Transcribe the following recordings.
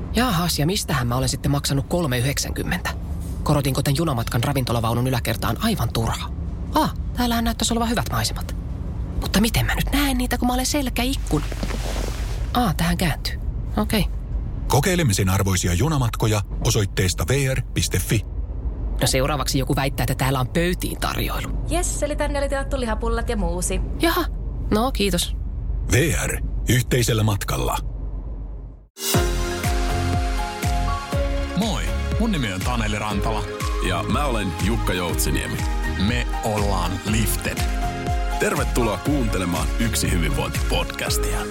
Jaahas, ja mistähän mä olen sitten maksanut 3,90? Korotinko tän junamatkan ravintolavaunun yläkertaan aivan turha? Täällähän näyttäisi olevan hyvät maisemat. Mutta miten mä nyt näen niitä, kun mä olen selkäikkun? Tähän kääntyy. Okei. Kokeilemisen arvoisia junamatkoja osoitteesta vr.fi. No seuraavaksi joku väittää, että täällä on pöytiin tarjoilu. Jes, eli tänne oli tilattu lihapullat ja muusi. Jaha, no kiitos. VR. Yhteisellä matkalla. Moi, mun nimi on Taneli Rantala. Ja mä olen Jukka Joutsiniemi. Me ollaan Lifted. Tervetuloa kuuntelemaan Yksi hyvinvointi-podcastia.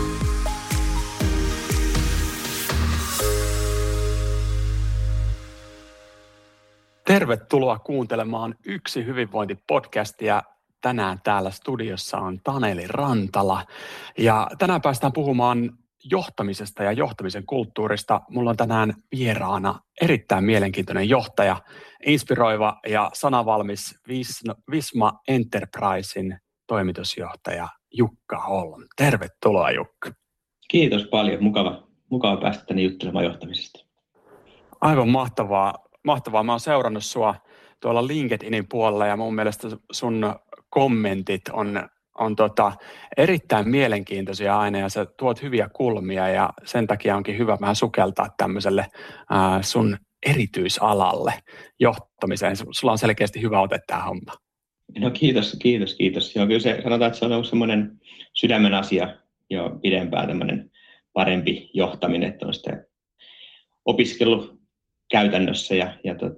Tervetuloa kuuntelemaan Yksi hyvinvointi-podcastia. Tänään täällä studiossa on Taneli Rantala. Ja tänään päästään puhumaan johtamisesta ja johtamisen kulttuurista. Mulla on tänään vieraana erittäin mielenkiintoinen johtaja, inspiroiva ja sanavalmis Visma Enterprisein toimitusjohtaja Jukka Holm. Tervetuloa, Jukka. Kiitos paljon. Mukava päästä tänne juttelemaan johtamisesta. Aivan mahtavaa. Mä oon seurannut sua tuolla LinkedInin puolella ja mun mielestä sun kommentit on erittäin mielenkiintoisia aina ja sä tuot hyviä kulmia ja sen takia onkin hyvä vähän sukeltaa tämmöiselle sun erityisalalle johtamiseen. Sulla on selkeästi hyvä ote tähän hommaan. No kiitos. Joo, kyllä sanotaan, että se on ollut semmoinen sydämen asia jo pidempään tämmöinen parempi johtaminen, että on sitä opiskellut käytännössä ja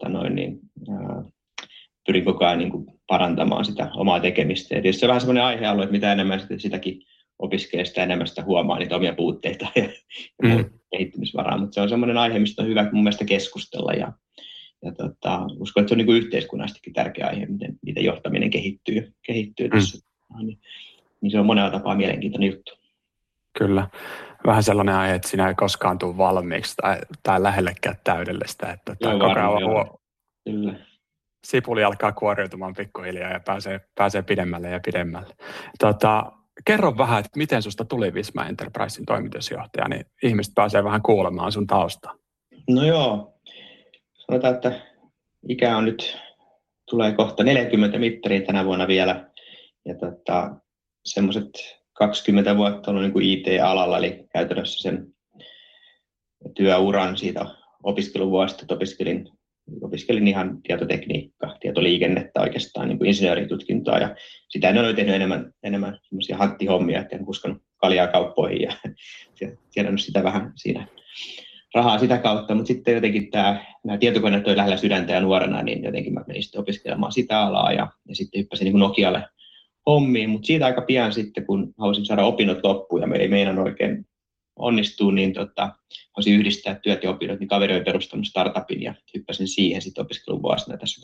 pyrin koko ajan niin kuin parantamaan sitä omaa tekemistä. Ja tietysti se on vähän semmoinen aihealue, että mitä enemmän sitäkin opiskelee, sitä enemmän sitä huomaa niitä omia puutteita ja kehittymisvaraa. Mutta se on semmoinen aihe, mistä on hyvä mun mielestä keskustella. Ja uskon, että se on niin kuin yhteiskunnastikin tärkeä aihe, miten johtaminen kehittyy tässä. Niin se on monella tapaa mielenkiintoinen juttu. Kyllä. Vähän sellainen aihe, että siinä ei koskaan tule valmiiksi tai lähellekään täydellistä. Että Kyllä. Sipuli alkaa kuoriutumaan pikkuhiljaa ja pääsee pidemmälle ja pidemmälle. Kerro vähän, että miten susta tuli Visma Enterprisein toimitusjohtaja, niin ihmiset pääsee vähän kuulemaan sun taustaa. No joo, sanotaan, että ikä on nyt, tulee kohta 40 mittariin tänä vuonna vielä. Ja semmoiset 20 vuotta ollut niin kuin IT-alalla, eli käytännössä sen työuran siitä opiskeluvuosista, että opiskelin ihan tietotekniikkaa, tietoliikennettä oikeastaan, niin kuin insinööritutkintoa, ja sitä en ole tehnyt enemmän semmoisia hanttihommia, että en uskonut kaljaa kauppoihin, ja tiedän sitä vähän siinä rahaa sitä kautta, mutta sitten jotenkin nämä tietokoneet oli lähellä sydäntä ja nuorena, niin jotenkin mä menin sitten opiskelemaan sitä alaa, ja sitten hyppäsin niin kuin Nokialle hommiin, mutta siitä aika pian sitten, kun halusin saada opinnot loppuun, ja me ei meinannut oikein onnistuu, niin haluaisin yhdistää työt ja opinnot, niin kaveri oli perustanut startupin ja hyppäsin siihen sitten opiskeluvuosina tässä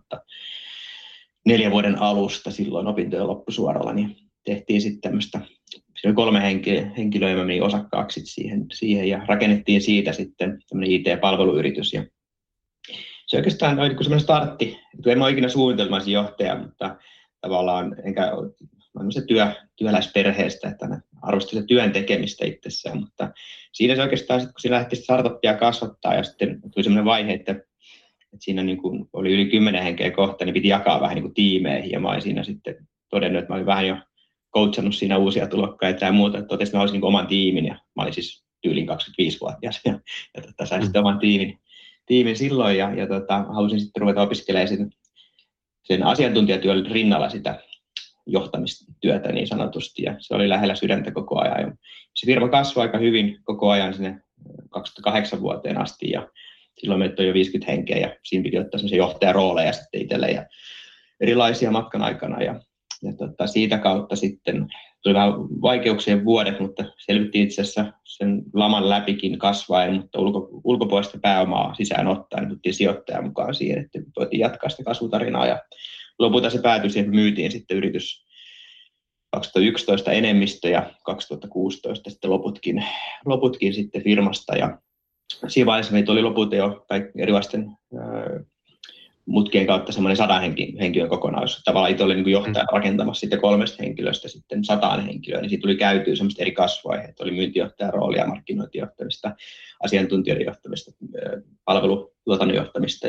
2004 vuoden alusta silloin opintojen loppusuoralla, niin tehtiin sitten tämmöistä, siinä oli 3 henkilöä ja mä menin osakkaaksi siihen ja rakennettiin siitä sitten tämmöinen IT-palveluyritys ja se oikeastaan oli semmoinen startti, että en mä ole ikinä suunnitelmaisen johtaja, mutta tavallaan enkä työläisperheestä, että arvostin se työn tekemistä itsessään, mutta siinä se oikeastaan, kun siinä lähti startupia kasvattaa ja sitten tuli sellainen vaihe, että siinä niin kuin oli yli 10 henkeä kohta, niin piti jakaa vähän niin kuin tiimeihin ja mä olin siinä sitten todennut, että mä olin vähän jo coachannut siinä uusia tulokkaita ja muuta, että totesin, että mä olisin niin kuin oman tiimin ja mä olin siis tyylin 25-vuotias ja sain sitten oman tiimin silloin ja halusin sitten ruveta opiskelemaan sen asiantuntijatyön rinnalla sitä johtamistyötä niin sanotusti, ja se oli lähellä sydäntä koko ajan. Ja se firma kasvoi aika hyvin koko ajan sinne 2008 vuoteen asti, ja silloin meitä on jo 50 henkeä, ja siinä piti ottaa sellaisia johtajarooleja sitten itselle, ja erilaisia matkan aikana, ja siitä kautta sitten tuli vähän vaikeuksien vuodet, mutta selvittiin itse asiassa sen laman läpikin kasvaen, mutta ulkopuolista pääomaa sisään ottaen, niin sijoittajan mukaan siihen, että voitiin jatkaa sitä kasvutarinaa, ja lopulta se päätyi siihen, että myytiin sitten yritys 2011 enemmistö ja 2016 sitten loputkin sitten firmasta. Ja siinä vaiheessa meitä oli lopulta jo erilaisten mutkien kautta semmoinen 100 henkilön kokonaisuus. Tavallaan itse oli niin kuin johtaja rakentamassa sitten 3 henkilöstä sitten 100 henkilöä, niin siitä tuli käytyä semmoista eri kasvuvaiheita. Oli myyntijohtajan roolia, markkinointijohtamista, asiantuntijoiden johtamista, palvelutuotannon johtamista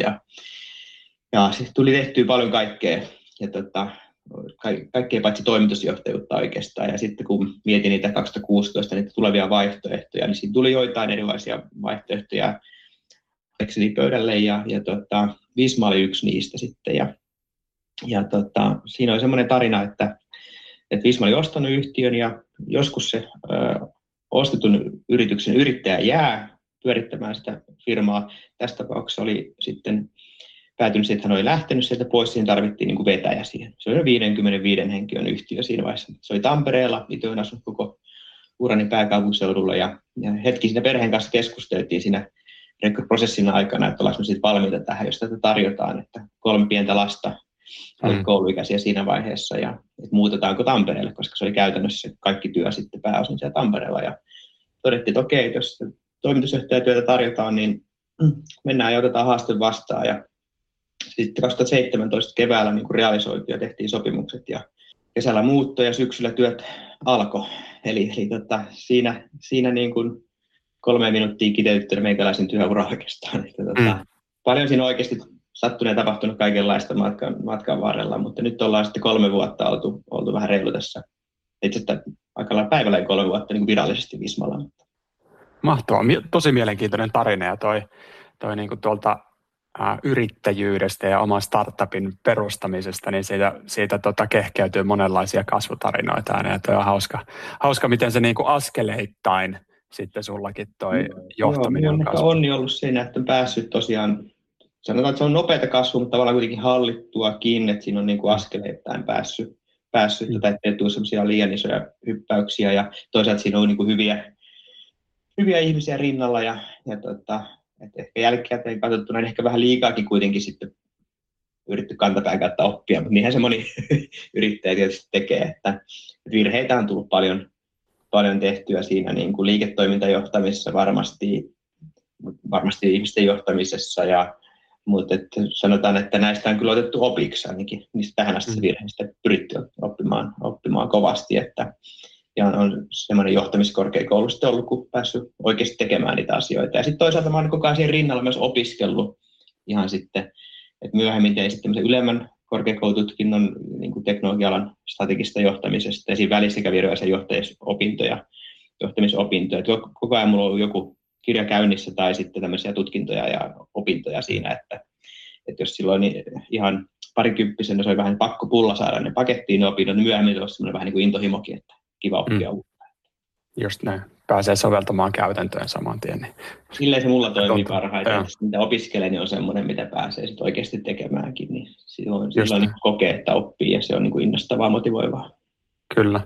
ja sitten tuli tehtyä paljon kaikkea. Ja kaikkea paitsi toimitusjohtajuutta oikeastaan. Ja sitten kun mietin niitä 2016 niitä tulevia vaihtoehtoja, niin siinä tuli joitain erilaisia vaihtoehtoja Excelin pöydälle ja Visma oli yksi niistä sitten. Ja siinä oli semmoinen tarina, että Visma oli ostanut yhtiön ja joskus se ostetun yrityksen yrittäjä jää pyörittämään sitä firmaa. Tässä tapauksessa oli sitten päätynyt siihen, että hän oli lähtenyt sieltä pois, siihen tarvittiin niin kuin vetäjä siihen. Se oli 55 henkilön yhtiö siinä vaiheessa. Se oli Tampereella, itse olen asunut koko urani pääkaupunkiseudulla ja hetki siinä perheen kanssa keskusteltiin siinä rekryprosessin aikana, että ollaanko siitä valmiita tähän, jos tätä tarjotaan, että 3 pientä lasta oli kouluikäisiä siinä vaiheessa ja että muutetaanko Tampereelle, koska se oli käytännössä kaikki työ sitten pääosin siellä Tampereella ja todettiin, että okei, jos toimitusjohtajatyötä tarjotaan, niin mennään ja otetaan haaste vastaan ja sitten 2017 keväällä niin kuin realisoitiin ja tehtiin sopimukset ja kesällä muutto ja syksyllä työt alkoi. Eli siinä niin kuin 3 minuuttia kiteytettynä meikäläisen työura oikeastaan. Paljon siinä oikeasti sattunut ja tapahtunut kaikenlaista matkan varrella, mutta nyt ollaan sitten 3 vuotta oltu vähän reilu tässä. Itse asiassa aika lailla päivällä 3 vuotta niin kuin virallisesti Vismalla. Mahtavaa. Tosi mielenkiintoinen tarina ja toi niin kuin tuolta yrittäjyydestä ja oman startupin perustamisesta, niin siitä kehkeytyy monenlaisia kasvutarinoita. Ja toi on hauska, miten se niin kuin askeleittain sitten sullakin toi johtaminen on kasvanut. Onni ollut siinä, että on päässyt tosiaan, sanotaan, että se on nopeata kasvua, mutta tavallaan kuitenkin hallittuakin, että siinä on niin kuin askeleittain päässyt ettei tule sellaisia liian isoja hyppäyksiä ja toisaalta siinä on niin kuin hyviä ihmisiä rinnalla ja että ehkä jälkikäteen katsottuna ehkä vähän liikaakin kuitenkin sitten yritetty kantapään kautta oppia, mutta niinhän se moni yrittäjä tietysti tekee, että virheitä on tullut paljon tehtyä siinä niin kuin liiketoimintajohtamisessa varmasti ihmisten johtamisessa, mutta sanotaan, että näistä on kyllä otettu opiksi ainakin, niistä tähän asti virheistä pyritty oppimaan kovasti, ja on semmoinen johtamiskorkeakoulu sitten ollut, kun päässyt oikeasti tekemään niitä asioita. Ja sitten toisaalta mä oon koko ajan siihen rinnalla myös opiskellut ihan sitten, että myöhemmin tein sitten tämmöisen ylemmän korkeakoulututkinnon niin kuin teknologia-alan strategista johtamisesta, ja siinä välissä kävi erilaisia johtamisopintoja. Koko ajan mulla on ollut joku kirja käynnissä tai sitten tämmöisiä tutkintoja ja opintoja siinä, että jos silloin niin ihan parikymppisenä se oli vähän pakko pulla saada ne pakettiin ne opinnot, niin myöhemmin olisi semmoinen vähän niin kuin intohimokin, että kiva oppia uutta. Just näin. Pääsee soveltamaan käytäntöön saman tien. Niin. Silleen se mulla toimii parhaiten. Mitä opiskelee, niin on semmoinen, mitä pääsee sit oikeasti tekemäänkin. Niin silloin niin kokee, että oppii ja se on niin kuin innostavaa, motivoivaa. Kyllä.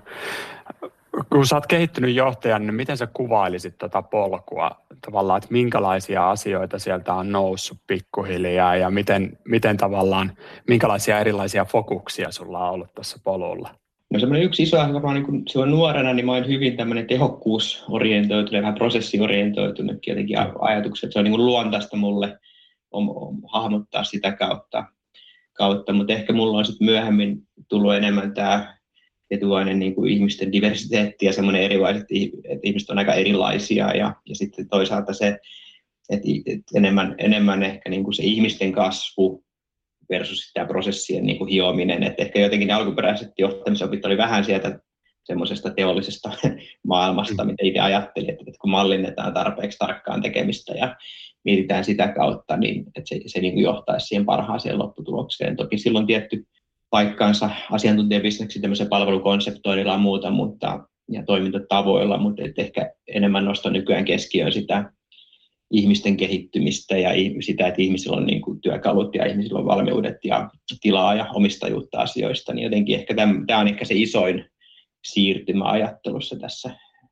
Kun sä oot kehittynyt johtajan, niin miten sä kuvailisit tätä polkua? Tavallaan, että minkälaisia asioita sieltä on noussut pikkuhiljaa ja miten tavallaan, minkälaisia erilaisia fokuksia sulla on ollut tässä polulla? No semmoinen yksi iso asia varmaan niin silloin nuorena, niin mä olin hyvin tämmöinen tehokkuusorientoitunut ja vähän prosessiorientoitunutkin jotenkin ajatukset. Se on niin kuin luontaista mulle hahmottaa sitä kautta, mutta ehkä mulla on sitten myöhemmin tullut enemmän tämä etuainen niin kuin ihmisten diversiteetti ja semmoinen erilaiset, että ihmiset on aika erilaisia ja sitten toisaalta se, että enemmän ehkä niin kuin se ihmisten kasvu versus sitä prosessien niin kuin hiominen, että ehkä jotenkin ne alkuperäiset johtamisopit oli vähän sieltä semmoisesta teollisesta maailmasta, mitä itse ajattelin, että kun mallinnetaan tarpeeksi tarkkaan tekemistä ja mietitään sitä kautta, niin että se niin kuin johtaisi siihen parhaaseen lopputulokseen. Toki silloin tietty paikkaansa asiantuntijabisneksi tämmöisen palvelukonseptoinnilla ja muuta, ja toimintatavoilla, mutta ehkä enemmän nostan nykyään keskiöön sitä ihmisten kehittymistä ja sitä, että ihmisillä on niin kuin työkalut ja ihmisillä on valmiudet ja tilaa ja omistajuutta asioista, niin jotenkin ehkä tämä on ehkä se isoin siirtymä ajattelussa tässä,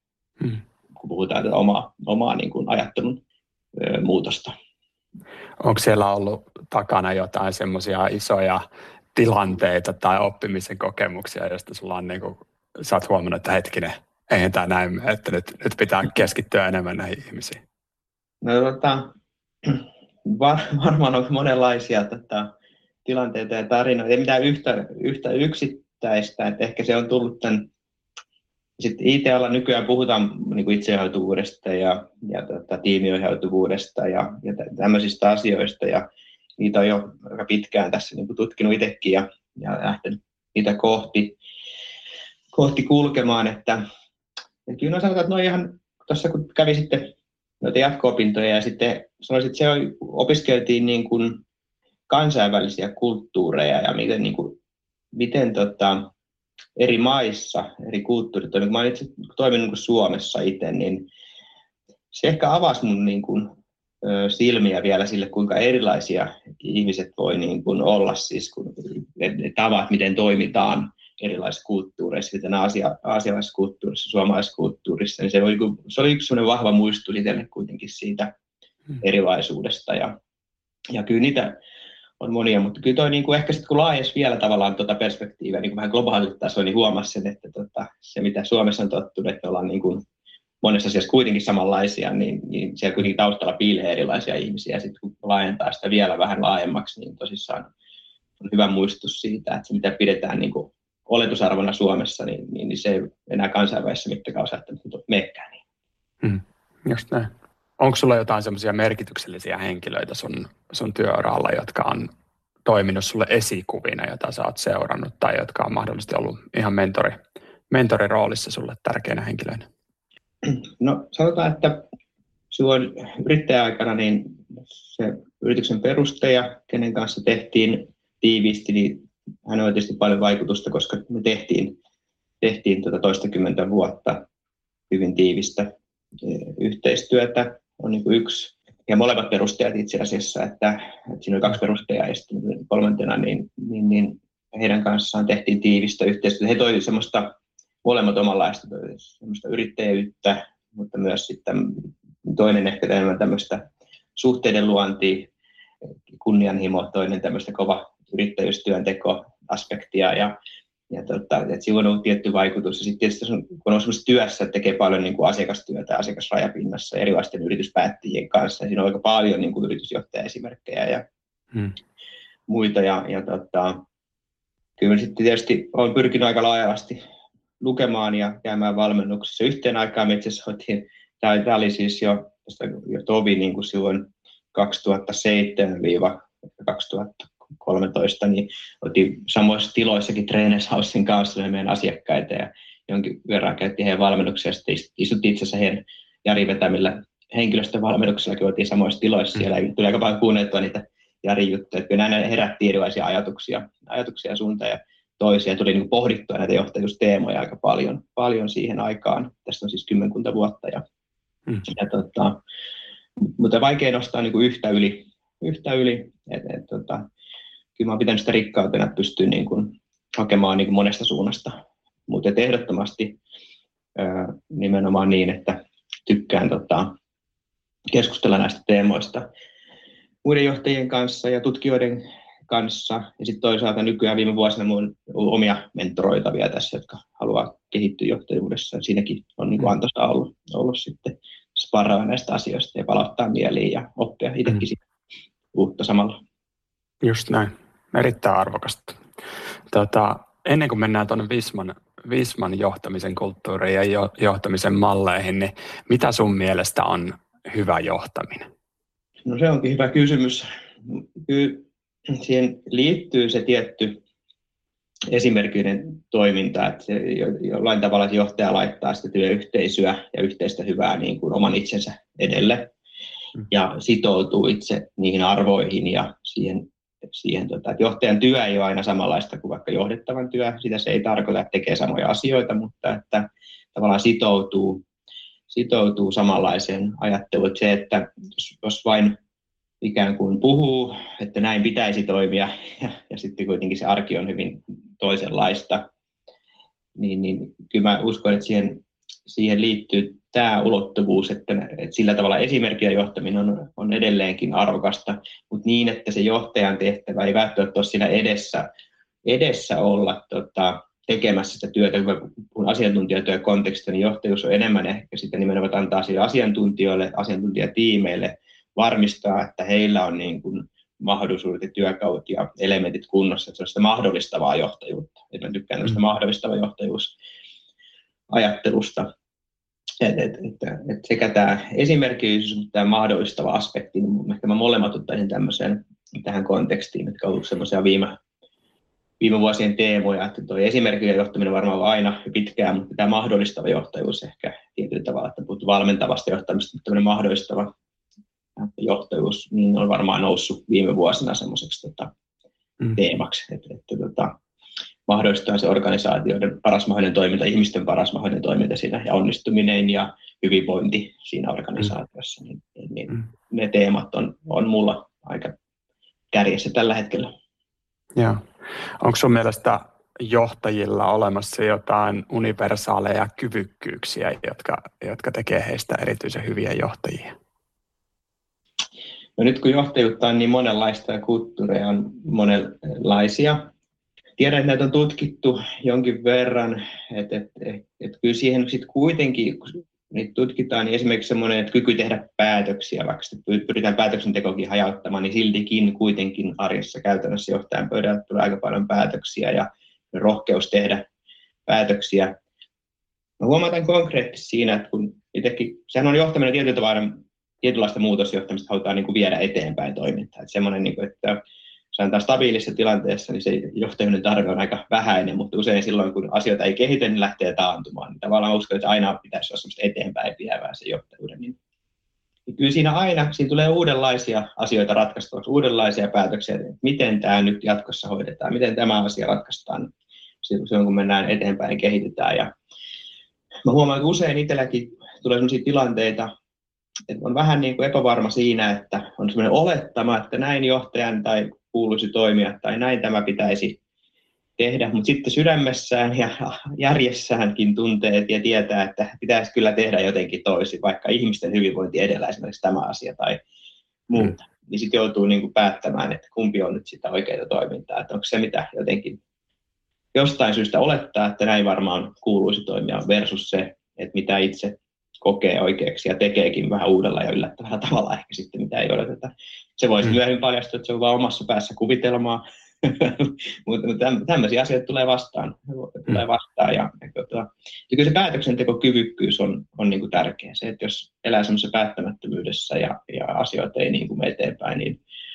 kun puhutaan tätä omaa niin kuin ajattelun muutosta. Onko siellä ollut takana jotain semmoisia isoja tilanteita tai oppimisen kokemuksia, joista sulla on niin kuin, sä oot huomannut, että hetkinen, eihän tämä näin, että nyt pitää keskittyä enemmän näihin ihmisiin? No varmaan on monenlaisia tilanteita ja tarinoita, ei mitään yhtä yksittäistä, että ehkä se on tullut tämän. Sitten IT-alalla nykyään puhutaan niin kuin itseohjautuvuudesta ja tiimiohjautuvuudesta ja tämmöisistä asioista, ja niitä on jo aika pitkään tässä niin kuin tutkinut itsekin ja lähtenyt niitä kohti kulkemaan, että kyllä sanotaan, että ihan tuossa kun kävi sitten noita jatko-opintoja ja sitten sanoisin, että opiskeltiin niin kuin kansainvälisiä kulttuureja ja miten eri maissa, eri kulttuurit toimivat. Mä olen itse toiminut niin kuin Suomessa itse, niin se ehkä avasi mun niin kuin silmiä vielä sille, kuinka erilaisia ihmiset voi niin kuin olla, siis ne tavat, miten toimitaan erilaisissa kulttuureissa, miten aasialaisessa kulttuurissa, suomalaisessa kulttuurissa, niin se oli yksi sellainen vahva muistutus itselle kuitenkin siitä erilaisuudesta, ja kyllä niitä on monia, mutta kyllä toi niin kuin ehkä sitten kun laajensi vielä tavallaan perspektiiviä niin kuin vähän globaalille tasolla, niin huomasi sen, että se mitä Suomessa on tottunut, että me ollaan niin kuin monessa asiassa kuitenkin samanlaisia, niin siellä kuitenkin taustalla piilee erilaisia ihmisiä, ja sitten kun laajentaa sitä vielä vähän laajemmaksi, niin tosissaan on hyvä muistutus siitä, että se mitä pidetään niin kuin oletusarvona Suomessa, niin se ei enää kansainvälisessä mittakaavassa menekään. Just näin. Onko sulla jotain semmoisia merkityksellisiä henkilöitä sun työuralla, jotka on toiminut sulle esikuvina, jota sä oot seurannut, tai jotka on mahdollisesti ollut ihan mentoriroolissa sulle tärkeinä henkilöinä? No sanotaan, että silloin yrittäjäaikana niin se yrityksen perustaja, kenen kanssa tehtiin tiiviisti, niin hän on tietysti paljon vaikutusta, koska me tehtiin toistakymmentä vuotta hyvin tiivistä yhteistyötä. On niin kuin yksi, ja molemmat perustajat itse asiassa, että siinä oli 2 perustajaa ja sitten kolmantena, niin heidän kanssaan tehtiin tiivistä yhteistyötä. He toivat semmoista molemmat omanlaista semmoista yrittäjyyttä, mutta myös sitten toinen ehkä enemmän tämmöistä suhteiden luontia, kunnianhimo, toinen tämmöistä kova yrittäjyystyönteko-aspektia, että silloin on ollut tietty vaikutus. Ja sitten tietysti kun on semmoisessa työssä, että tekee paljon niin kuin asiakastyötä asiakasrajapinnassa erilaisten yrityspäättäjien kanssa, ja siinä on aika paljon niin kuin yritysjohtajaesimerkkejä ja muita. Kyllä sitten tietysti olen pyrkinyt aika laajasti lukemaan ja käymään valmennuksessa. Yhteen aikaan me itse asiassa tämä oli siis jo tovi niin kuin silloin 2007-2013, niin oltiin samoissa tiloissakin Trainers Housen kanssa meidän asiakkaita ja jonkin verran käytiin heidän valmennuksia. Sitten istuttiin itse asiassa heidän Jari vetämillä henkilöstövalmennuksillakin, oltiin samoissa tiloissa siellä ja tuli aika paljon kuunneltua niitä Jarin juttuja. Kyllä näin herättiin erilaisia ajatuksia suuntaan ja toisia. Tuli niin kuin pohdittua näitä johtajuusteemoja aika paljon siihen aikaan. Tästä on siis 10 vuotta. Mutta vaikea nostaa niin kuin yhtä yli. Kyllä mä oon pitänyt sitä rikkautena, että pystyy niin kuin hakemaan niin kuin monesta suunnasta. Mutta ehdottomasti nimenomaan niin, että tykkään keskustella näistä teemoista muiden johtajien kanssa ja tutkijoiden kanssa. Ja sitten toisaalta nykyään viime vuosina minulla on ollut omia mentoroitavia tässä, jotka haluaa kehittyä johtajuudessa. Siinäkin on niin kuin antoista ollut sitten sparraa näistä asioista ja palauttaa mieliin ja oppia itsekin uutta samalla. Just näin. Erittäin arvokasta. Ennen kuin mennään tuonne Visman johtamisen kulttuuriin ja johtamisen malleihin, niin mitä sun mielestä on hyvä johtaminen? No se onkin hyvä kysymys. Kyllä siihen liittyy se tietty esimerkillinen toiminta, että se jollain tavalla johtaja laittaa sitä työyhteisöä ja yhteistä hyvää niin kuin oman itsensä edelle ja sitoutuu itse niihin arvoihin ja siihen että johtajan työ ei ole aina samanlaista kuin vaikka johdettavan työ. Sitä se ei tarkoita, että tekee samoja asioita, mutta että tavallaan sitoutuu samanlaiseen ajatteluun. Se, että jos vain ikään kuin puhuu, että näin pitäisi toimia ja sitten kuitenkin se arki on hyvin toisenlaista, niin kyllä mä uskon, että siihen liittyy tämä ulottuvuus, että sillä tavalla esimerkkiä johtaminen on edelleenkin arvokasta, mutta niin, että se johtajan tehtävä ei välttämättä ole siinä edessä olla tekemässä sitä työtä, kun asiantuntijatyön kontekstissa, niin johtajuus on enemmän ehkä sitten nimenomaan antaa sille asiantuntijoille, asiantuntijatiimeille varmistaa, että heillä on niin kuin mahdollisuudet ja työkalut ja elementit kunnossa, että se on sitä mahdollistavaa johtajuutta. Et mä tykkään tästä mahdollistava johtajuusajattelusta. Et sekä tämä esimerkillisyys, mutta tämä mahdollistava aspekti, niin ehkä mä molemmat ottaisin tähän kontekstiin, mitkä on ollut semmoisia viime vuosien teemoja, että tuo esimerkillinen johtaminen varmaan on aina pitkään, mutta tämä mahdollistava johtajuus ehkä tietyllä tavalla, että puhuttu valmentavasta johtamista, mutta tämmöinen mahdollistava johtajuus niin on varmaan noussut viime vuosina semmoiseksi teemaksi, että mahdollistaa se organisaatioiden paras mahdollinen toiminta, ihmisten paras mahdollinen toiminta siinä ja onnistuminen ja hyvinvointi siinä organisaatiossa, niin ne teemat on mulla aika kärjessä tällä hetkellä. Joo. Onko sun mielestä johtajilla olemassa jotain universaaleja kyvykkyyksiä, jotka tekee heistä erityisen hyviä johtajia? No nyt kun johtajuutta on niin monenlaista ja kulttuureja on monenlaisia, tiedän, että näitä on tutkittu jonkin verran, että kyllä siihen sitten kuitenkin, kun niitä tutkitaan, niin esimerkiksi semmoinen, että kyky tehdä päätöksiä, vaikka pyritään päätöksentekokin hajauttamaan, niin siltikin kuitenkin arjessa käytännössä johtajan pöydällä tulee aika paljon päätöksiä ja rohkeus tehdä päätöksiä. Mä huomataan konkreettisesti siinä, että kun itsekin, sehän on johtaminen tietynlaista muutosjohtamista halutaan niin kuin viedä eteenpäin toimintaa. Että semmoinen, niin kuin, että sanotaan stabiilissa tilanteessa, niin se johtaminen tarve on aika vähäinen, mutta usein silloin, kun asioita ei kehitä, niin lähtee taantumaan. Niin tavallaan uskon, että aina pitäisi olla semmoista eteenpäin vievää se johtajuuden. Niin kyllä siinä tulee uudenlaisia asioita ratkaistuvaksi, uudenlaisia päätöksiä, että miten tämä nyt jatkossa hoidetaan, miten tämä asia ratkaistaan silloin, kun mennään eteenpäin ja kehitetään. Ja mä huomaan, että usein itselläkin tulee sellaisia tilanteita, että on vähän niin kuin epävarma siinä, että on sellainen olettama, että näin johtajan tai kuuluisi toimia tai näin tämä pitäisi tehdä, mutta sitten sydämessään ja järjessäänkin tuntee ja tietää, että pitäisi kyllä tehdä jotenkin toisin, vaikka ihmisten hyvinvointi edellä esimerkiksi tämä asia tai muuta. Niin sitten joutuu niin kuin päättämään, että kumpi on nyt sitä oikeaa toimintaa, että onko se mitä jotenkin jostain syystä olettaa, että näin varmaan kuuluisi toimia versus se, että mitä itse kokee oikeaksi ja tekeekin vähän uudella ja yllättävällä tavalla ehkä sitten, mitä ei odoteta. Se voisi myöhemmin paljastua, että se on vaan omassa päässä kuvitelmaa, mutta tämmöisiä asioita tulee vastaan. Ja kyllä se päätöksentekokyvykkyys on niin kuin tärkeä. Se, että jos elää semmoisessa päättämättömyydessä ja asioita ei niin kuin mene eteenpäin,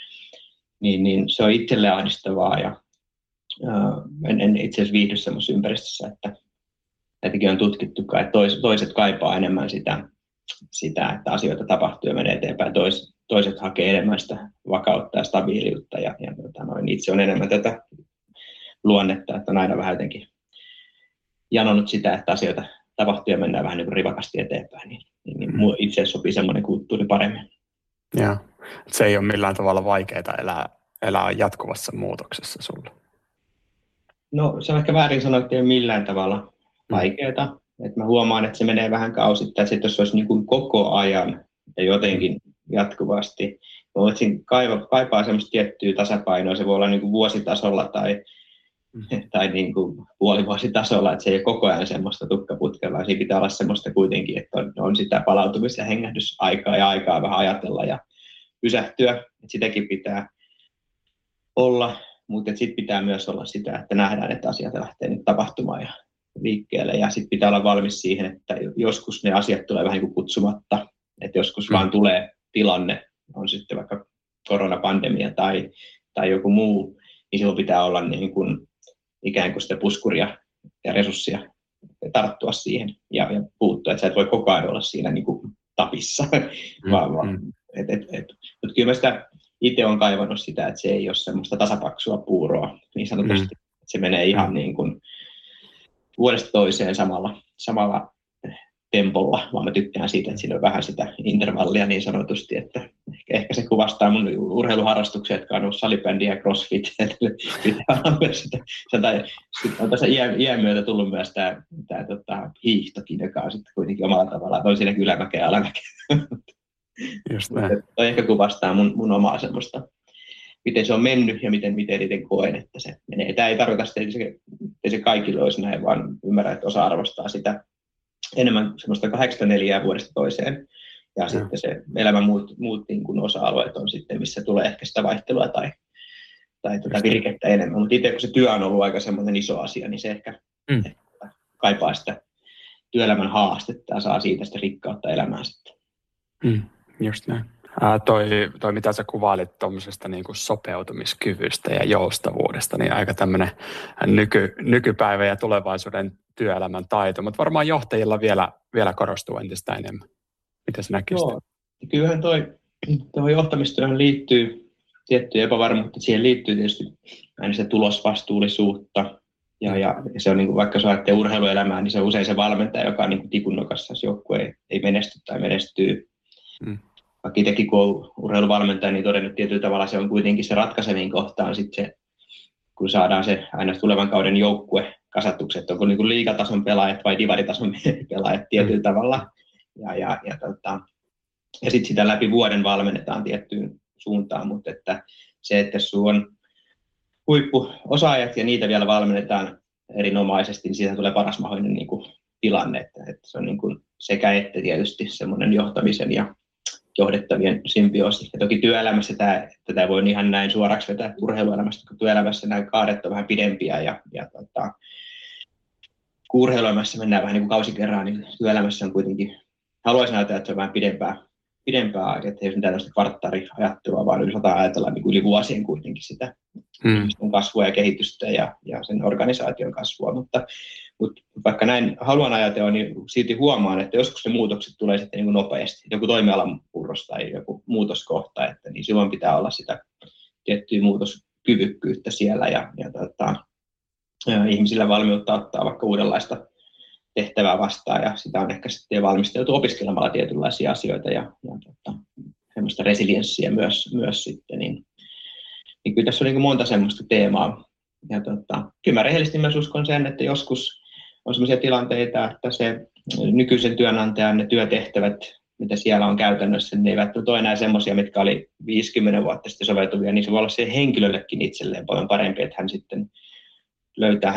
niin se on itselle ahdistavaa. Ja en itse asiassa viihdy semmoisessa ympäristössä, että näitäkin on tutkittu, että toiset kaipaa enemmän sitä, että asioita tapahtuu ja menee eteenpäin. Toiset hakee enemmän sitä vakautta ja stabiiliutta. Ja itse on enemmän tätä luonnetta, että on aina vähän jotenkin janonut sitä, että asioita tapahtuu ja mennään vähän niin kuin rivakasti eteenpäin. Niin itse sopii semmoinen kulttuuri paremmin. Joo. Se ei ole millään tavalla vaikeaa elää jatkuvassa muutoksessa sulle. No se on ehkä väärin sanoa, että ei ole millään tavalla vaikeaa. Että mä huomaan, että se menee vähän kausittain, että jos se olisi niin kuin koko ajan ja jotenkin jatkuvasti. Mä voisin kaipaa semmoista tiettyä tasapainoa, se voi olla niin kuin vuositasolla tai niin kuin puolivuositasolla, että se ei ole koko ajan semmoista tukkaputkea, vaan siinä pitää olla semmoista kuitenkin, että on sitä palautumis- ja hengähdysaikaa ja aikaa vähän ajatella ja pysähtyä, että sitäkin pitää olla, mutta sitten pitää myös olla sitä, että nähdään, että asiat lähtee nyt tapahtumaan ja liikkeelle ja sitten pitää olla valmis siihen, että joskus ne asiat tulee vähän niin kuin kutsumatta, että joskus vaan tulee tilanne, on sitten vaikka koronapandemia tai joku muu, niin silloin pitää olla niin kuin ikään kuin sitä puskuria ja resurssia tarttua siihen ja puuttua, että sä et voi koko ajan olla siinä niin kuin tapissa. Mutta kyllä mä sitä itse olen kaivannut sitä, että se ei ole semmoista tasapaksua puuroa niin sanotusti, että se menee ihan niin kuin vuodesta toiseen samalla tempolla, vaan mä tykkään siitä, että siinä on vähän sitä intervallia niin sanotusti, että ehkä se kuvastaa mun urheiluharrastuksia, jotka on ollut salibändi ja crossfit, että pitää olla myös sitä, on tässä iän myötä tullut myös tämä hiihtokin, joka on sitten kuitenkin omalla tavallaan, on siinä ylämäkeä ja alamäkeä. Just näin. Toi ehkä kuvastaa mun omaa semmoista, miten se on mennyt ja miten itse koen, että se menee. Tämä ei tarkoita sitä, että se kaikille olisi näin, vaan ymmärrän, että osa arvostaa sitä enemmän semmoista 84 vuodesta toiseen Ja sitten se elämän muut niin kuin osa-alueet on sitten, missä tulee ehkä sitä vaihtelua tai virkettä enemmän. Mutta itse kun se työ on ollut aika semmoinen iso asia, niin se ehkä kaipaa sitä työelämän haastetta ja saa siitä sitä rikkautta elämään sitten. Just näin. Toi mitä sä kuvailit tuommoisesta niin kuin sopeutumiskyvystä ja joustavuudesta, niin aika tämmöinen nykypäivä ja tulevaisuuden työelämän taito, mutta varmaan johtajilla vielä korostuu entistä enemmän. Miten sä näkisit? Joo, kyllähän tuohon johtamistyöhön liittyy tiettyjä epävarmuutta, siihen liittyy tietysti aina sitä tulosvastuullisuutta, ja se on niin kuin, vaikka sä ajattelee urheiluelämää, niin se on usein se valmentaja, joka on niin kuin tikun nokassa, jos joukkue ei menesty tai menestyy. Vaikka itsekin kun on urheiluvalmentaja, niin todennut tietyllä tavalla se on kuitenkin se ratkaisevin kohtaan sitten se, kun saadaan se aina tulevan kauden joukkue kasatuksi, että onko niin kuin liigatason pelaajat vai divaritason pelaajat tietyllä tavalla. Ja sitten sitä läpi vuoden valmennetaan tiettyyn suuntaan, mutta että se, että sulla on huippuosaajat ja niitä vielä valmennetaan erinomaisesti, niin siitä tulee paras mahdollinen niin kuin tilanne. Että se on niin kuin sekä että tietysti semmoinen johtamisen ja johdettavien symbioosi. Ja toki työelämässä tätä ei voi ihan näin suoraksi vetää urheiluelämästä, kun työelämässä nämä kaaret on vähän pidempiä kun urheiluelämässä mennään vähän niin kuin kausi kerran, niin työelämässä on kuitenkin, haluaisin ajatella, että se on vähän pidempää aikaa, että ei ole mitään tällaista kvarttaariajattelua, vaan yritetään ajatella niin kuin yli vuosien kuitenkin sitä kasvua ja kehitystä ja sen organisaation kasvua, mutta vaikka näin haluan ajatella, niin silti huomaan, että joskus ne muutokset tulee sitten niin kuin nopeasti, joku toimialan murros tai joku muutoskohta, että niin silloin pitää olla sitä tiettyä muutoskyvykkyyttä siellä ja ihmisillä valmiutta ottaa vaikka uudenlaista tehtävää vastaan ja sitä on ehkä sitten valmisteltu opiskelemalla tietynlaisia asioita ja semmoista resilienssiä myös sitten, niin kyllä tässä on niin kuin monta semmoista teemaa. Ja kyllä mä rehellisesti myös uskon sen, että joskus on semmoisia tilanteita, että se nykyisen työnantajan ne työtehtävät, mitä siellä on käytännössä, ne eivät ole enää semmoisia, mitkä oli 50 vuotta sitten soveltuvia, niin se voi olla se henkilöllekin itselleen paljon parempi, että hän sitten löytää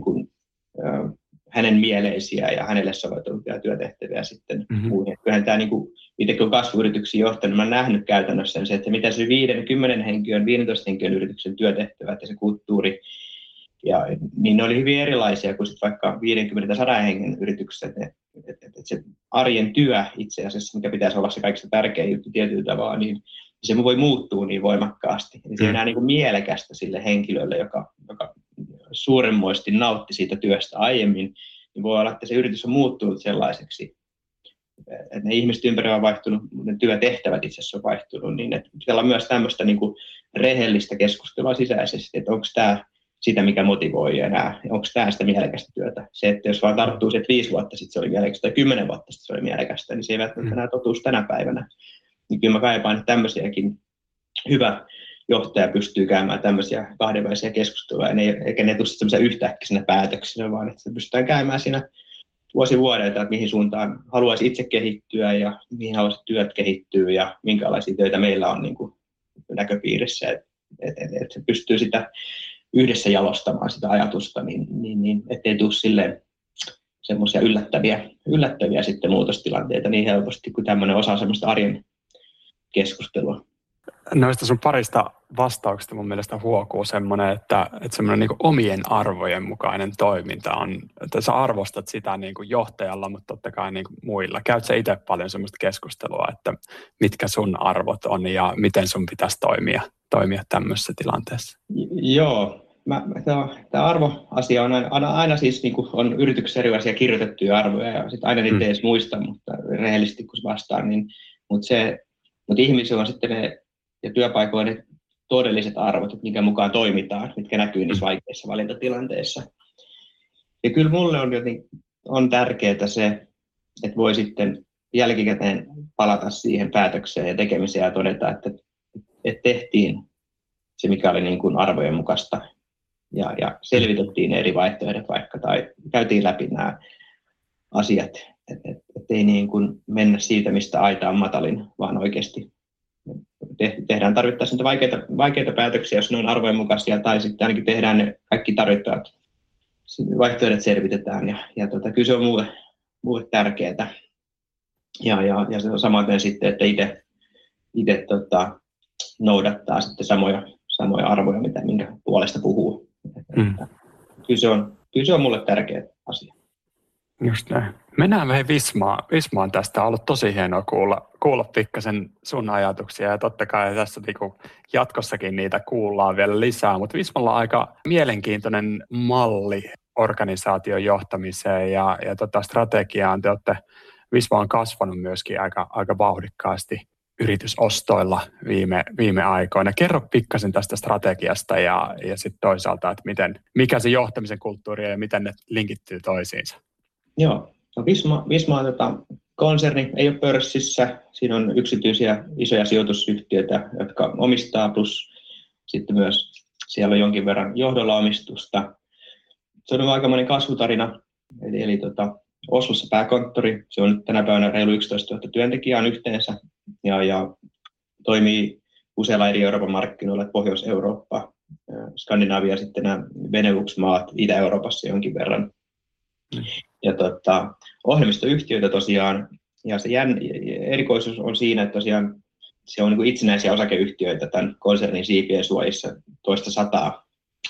hänen mieleisiä ja hänelle soveltuvia työtehtäviä sitten muihin. Kyllähän tämä niin kuin itsekin on kasvuyrityksiä johtanut, mä olen nähnyt käytännössä se, että mitä se 5-10 henkilön, 15 henkilön yrityksen työtehtävät ja se kulttuuri, niin ne oli hyvin erilaisia kuin sitten vaikka 50-100 hengen yrityksessä. Että se arjen työ itse asiassa, mikä pitäisi olla se kaikista tärkein juttu tietyllä tavalla, niin se voi muuttua niin voimakkaasti. Eli se ei enää niin kuin mielekästä sille henkilölle, joka suuremmoisesti nautti siitä työstä aiemmin, niin voi olla, että se yritys on muuttunut sellaiseksi, että ne ihmiset ympärillä on vaihtunut, ne työtehtävät itse asiassa on vaihtunut, niin että siellä on myös tämmöistä niin kuin rehellistä keskustelua sisäisesti, että onko tämä sitä, mikä motivoi enää, onko tämä sitä mielekästä työtä. Se, että jos vaan tarttuu, että 5 vuotta sitten se oli mielekästä tai 10 vuotta sitten se oli mielekästä, niin se ei välttämättä enää totuus tänä päivänä. Niin kyllä mä kaipaan, että tämmöisiäkin hyvä johtaja pystyy käymään tämmöisiä kahdenvälisiä keskusteluja, eikä ne tule semmoisia yhtäkkisenä päätöksinä, vaan että se pystytään käymään siinä vuodelta, että mihin suuntaan haluaisi itse kehittyä ja mihin haluaisi työt kehittyä ja minkälaisia töitä meillä on niin kuin näköpiirissä, että se pystyy sitä yhdessä jalostamaan sitä ajatusta, niin ettei tule silleen semmoisia yllättäviä sitten muutostilanteita niin helposti kuin tämmöinen osa semmoista arjen keskustelua. Noista sun parista vastauksesta mun mielestä huokuu semmoinen, että semmoinen niin kuin omien arvojen mukainen toiminta on, että sä arvostat sitä niin kuin johtajalla, mutta totta kai niin kuin muilla. Käyt sä itse paljon semmoista keskustelua, että mitkä sun arvot on ja miten sun pitäisi toimia tämmöisessä tilanteessa? Joo, tämä arvoasia on aina siis niin kuin on yrityksessä erilaisia kirjoitettuja arvoja ja sitten aina niitä ei edes muista, mutta rehellisesti kun vastaan, niin, mutta ihmisillä on sitten ne ja työpaikoilla todelliset arvot, että minkä mukaan toimitaan, mitkä näkyy niissä vaikeissa valintatilanteissa. Ja kyllä mulle on tärkeää se, että voi sitten jälkikäteen palata siihen päätökseen ja tekemiseen ja todeta, että tehtiin se, mikä oli niin kuin arvojen mukaista ja selvitettiin eri vaihtoehdot vaikka tai käytiin läpi nämä asiat, ettei niin kuin mennä siitä, mistä aita on matalin, vaan oikeasti tehdään tarvittaessa niitä vaikeita päätöksiä, jos ne on arvojen mukaisia, tai sitten ainakin tehdään ne kaikki tarvittavat vaihtoehdot selvitetään, ja kyllä se on mulle tärkeää. Ja se on samaten sitten, että itse noudattaa sitten samoja arvoja, minkä puolesta puhuu. Kyllä se on mulle tärkeä asia. Just näin. Mennään vähän Vismaan tästä. On ollut tosi hienoa kuulla pikkasen sun ajatuksia ja totta kai tässä jatkossakin niitä kuullaan vielä lisää, mutta Vismalla on aika mielenkiintoinen malli organisaation johtamiseen ja strategiaan. Visma on kasvanut myöskin aika vauhdikkaasti yritysostoilla viime aikoina. Kerro pikkasen tästä strategiasta ja sitten toisaalta, että mikä se johtamisen kulttuuri on ja miten ne linkittyy toisiinsa. Joo, no Visma on konserni, ei ole pörssissä. Siinä on yksityisiä isoja sijoitusyhtiöitä, jotka omistaa, plus sitten myös siellä on jonkin verran johdolla omistusta. Se on aikamoinen kasvutarina, eli Oslossa pääkonttori, se on nyt tänä päivänä reilu 11 000 työntekijää yhteensä ja toimii useilla eri Euroopan markkinoilla, Pohjois-Eurooppa, Skandinavia, sitten nämä Benelux-maat, Itä-Euroopassa jonkin verran. Ja ohjelmistoyhtiöitä tosiaan, ja se erikoisuus on siinä, että tosiaan se on niin kuin itsenäisiä osakeyhtiöitä tämän konsernin siipien suojissa toista sataa.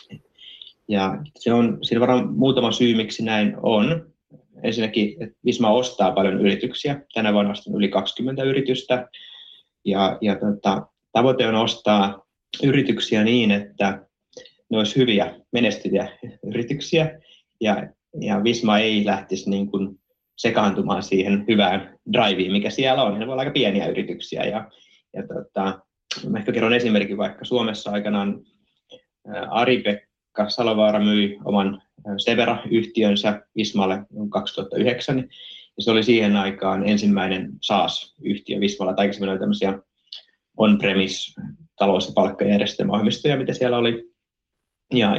Ja siinä varmaan muutama syy, miksi näin on. Ensinnäkin, että Visma ostaa paljon yrityksiä. Tänä vuonna ostan yli 20 yritystä. Ja tavoite on ostaa yrityksiä niin, että ne olisi hyviä, menestyviä yrityksiä. Ja Visma ei lähtisi niin kuin sekaantumaan siihen hyvään driveen, mikä siellä on. Ne voi olla aika pieniä yrityksiä. Mä ehkä kerron esimerkin, vaikka Suomessa aikanaan Ari-Pekka Salovaara myi oman Severa-yhtiönsä Vismalle 2009. Ja se oli siihen aikaan ensimmäinen SaaS-yhtiö Vismalla. Tai aikaisemmin oli tämmöisiä on-premise talous- ja palkkajärjestelmäohjelmistoja, mitä siellä oli. Ja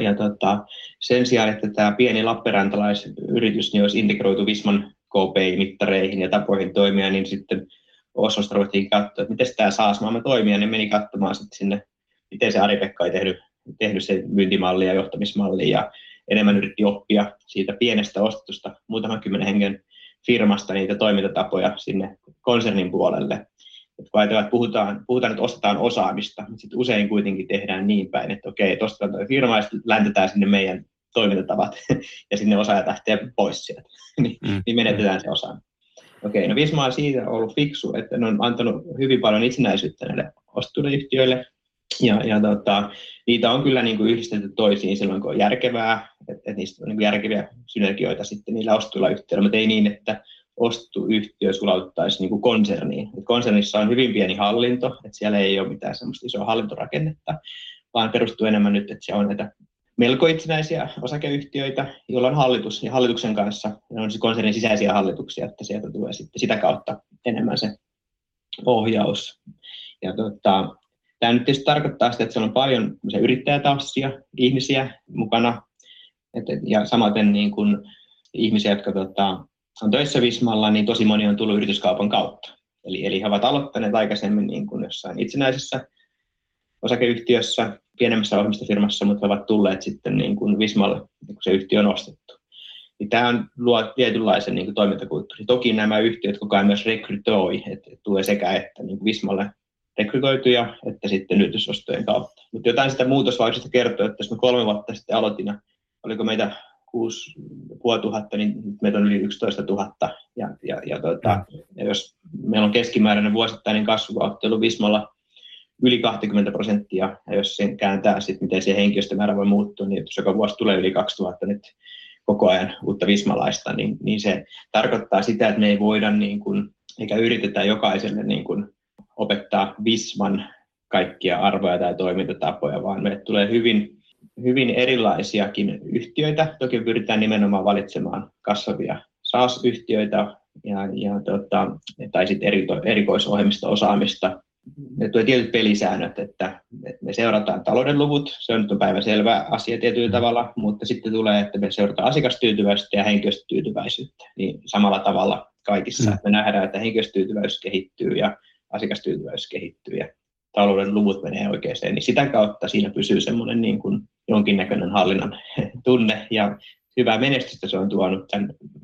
sen sijaan, että tämä pieni lappeenrantalaisyritys niin olisi integroitu Visman KPI-mittareihin ja tapoihin toimia, niin sitten Oslosta ruvettiin katsoa, että miten tämä SaaS-maailma toimii, ja ne meni katsomaan sitten sinne, miten se Ari-Pekka ei tehnyt se myyntimalli ja johtamismalli, ja enemmän yritti oppia siitä pienestä ostetusta muutaman 10 hengen firmasta niitä toimintatapoja sinne konsernin puolelle. Kun ajatellaan, että puhutaan, että ostetaan osaamista, mutta sitten usein kuitenkin tehdään niin päin, että okei, että ostetaan tuo firma ja sitten läntetään sinne meidän toimintatavat ja sinne osaajat lähtee pois sieltä, niin menetetään se osaaminen. Okei, no Visma on siitä ollut fiksu, että ne on antanut hyvin paljon itsenäisyyttä näille ostetuille yhtiöille ja niitä on kyllä niin kuin yhdistetty toisiin silloin, kun on järkevää, että niistä on niin kuin järkeviä synergioita sitten niillä ostetuilla yhtiöillä, mutta ei niin, että ostettu yhtiö sulauttaisi niin kuin konserniin. Et konsernissa on hyvin pieni hallinto, että siellä ei ole mitään semmoista isoa hallintorakennetta, vaan perustuu enemmän nyt, että siellä on näitä melko itsenäisiä osakeyhtiöitä, joilla on hallitus, ja hallituksen kanssa ne on siis konsernin sisäisiä hallituksia, että sieltä tulee sitten sitä kautta enemmän se ohjaus. Ja tämä nyt tietysti tarkoittaa sitä, että siellä on paljon yrittäjätaustaisia ihmisiä mukana, ja samaten niin kuin ihmisiä, jotka on töissä Vismalla, niin tosi moni on tullut yrityskaupan kautta. Eli he ovat aloittaneet aikaisemmin niin kuin jossain itsenäisessä osakeyhtiössä, pienemmässä ohjelmistofirmassa, mutta he ovat tulleet sitten niin kuin Vismalle, kun se yhtiö on ostettu. Niin tämä luo tietynlaisen niin kuin toimintakulttuurin. Toki nämä yhtiöt koko ajan myös rekrytoi, että tulee sekä että niin kuin Vismalle rekrytoituja, että sitten yritysostojen kautta. Mutta jotain sitä muutosvauhdista kertoo, että jos me 3 vuotta sitten aloitin, oliko meitä 6 500, niin meitä on yli 11 000. Ja jos meillä on keskimääräinen vuosittainen kasvuvauhti ollut Vismalla yli 20%, ja jos sen kääntää sitten, miten se henkilöstömäärä voi muuttua, niin jos joka vuosi tulee yli 2000 nyt koko ajan uutta vismalaista, niin se tarkoittaa sitä, että me ei voida, niin kuin, eikä yritetä jokaiselle niin kuin opettaa Visman kaikkia arvoja tai toimintatapoja, vaan meille tulee hyvin erilaisiakin yhtiöitä. Toki pyritään nimenomaan valitsemaan kasvavia SaaS-yhtiöitä tai sitten erikoisohjelmisto-osaamista. Ne tulee tietyt pelisäännöt, että me seurataan talouden luvut, se on nyt päivänselvä asia tietyllä tavalla, mutta sitten tulee, että me seurataan asiakastyytyväisyyttä ja henkilöstötyytyväisyyttä niin samalla tavalla kaikissa. Me nähdään, että henkilöstötyytyväisyys kehittyy ja asiakastyytyväisyys kehittyy ja talouden luvut menee oikeaan, niin sitä kautta siinä pysyy semmoinen niin kuin jonkinnäköinen hallinnan tunne ja hyvää menestystä se on tuonut tämän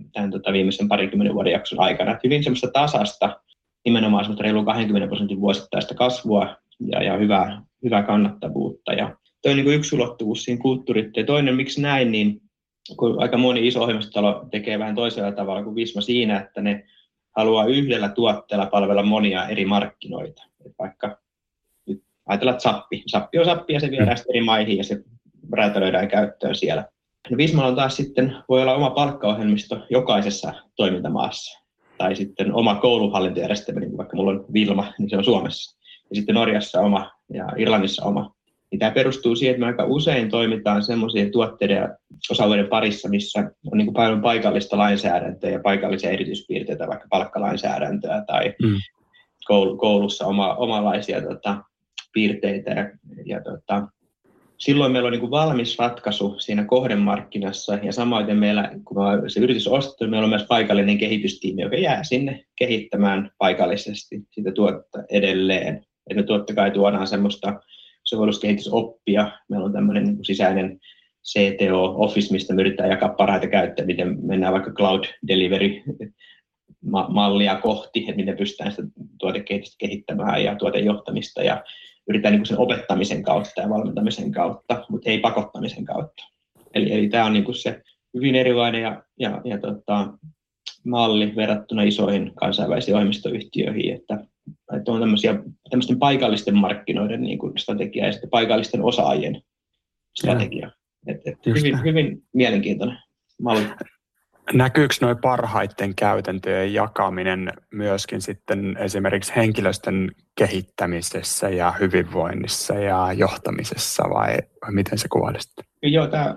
tämän viimeisen 20 vuoden jakson aikana. Että hyvin semmoista tasasta, nimenomaan semmoista reilu 20% vuosittaista kasvua ja hyvää kannattavuutta. Ja toi on niin kuin yksi ulottuvuus siinä kulttuurit. Ja toinen, miksi näin, niin kun aika moni iso ohjelmistotalo tekee vähän toisella tavalla kuin Visma siinä, että ne haluaa yhdellä tuotteella palvella monia eri markkinoita. Et vaikka nyt ajatellaan, että sappi on sappi ja se viedään eri maihin ja se räätälöidään käyttöön siellä. No Vismalla on taas sitten, voi olla oma palkkaohjelmisto jokaisessa toimintamaassa. Tai sitten oma kouluhallintojärjestelmä, niin vaikka mulla on Vilma, niin se on Suomessa. Ja sitten Norjassa oma ja Irlannissa oma. Niin tämä perustuu siihen, että me aika usein toimitaan semmoisia tuotteiden ja osa-alueiden parissa, missä on niin kuin paljon paikallista lainsäädäntöä ja paikallisia erityispiirteitä, vaikka palkkalainsäädäntöä tai koulussa omanlaisia piirteitä. Silloin meillä on niin kuin valmis ratkaisu siinä kohdemarkkinassa ja samoin meillä, kun se yritys ostettu, meillä on myös paikallinen kehitystiimi, joka jää sinne kehittämään paikallisesti sitä tuotetta edelleen. Et me totta kai tuodaan semmoista sovelluskehitysoppia. Meillä on tämmöinen niin kuin sisäinen CTO-office, mistä me yritetään jakaa parhaita käyttöä, miten mennään vaikka cloud delivery-mallia kohti, että miten pystytään sitä tuotekehitystä kehittämään ja tuotejohtamista ja yritetään niin kuin sen opettamisen kautta ja valmentamisen kautta, mutta ei pakottamisen kautta. Eli tämä on niin kuin se hyvin erilainen ja malli verrattuna isoihin kansainvälisiin ohjelmistoyhtiöihin, että on tämmöisten paikallisten markkinoiden niin kuin strategia ja sitten paikallisten osaajien strategia. Hyvin mielenkiintoinen malli. Näkyykö nuo parhaiten käytäntöjen jakaminen myöskin sitten esimerkiksi henkilöstön kehittämisessä ja hyvinvoinnissa ja johtamisessa vai miten se kuvailisit? Joo, tämä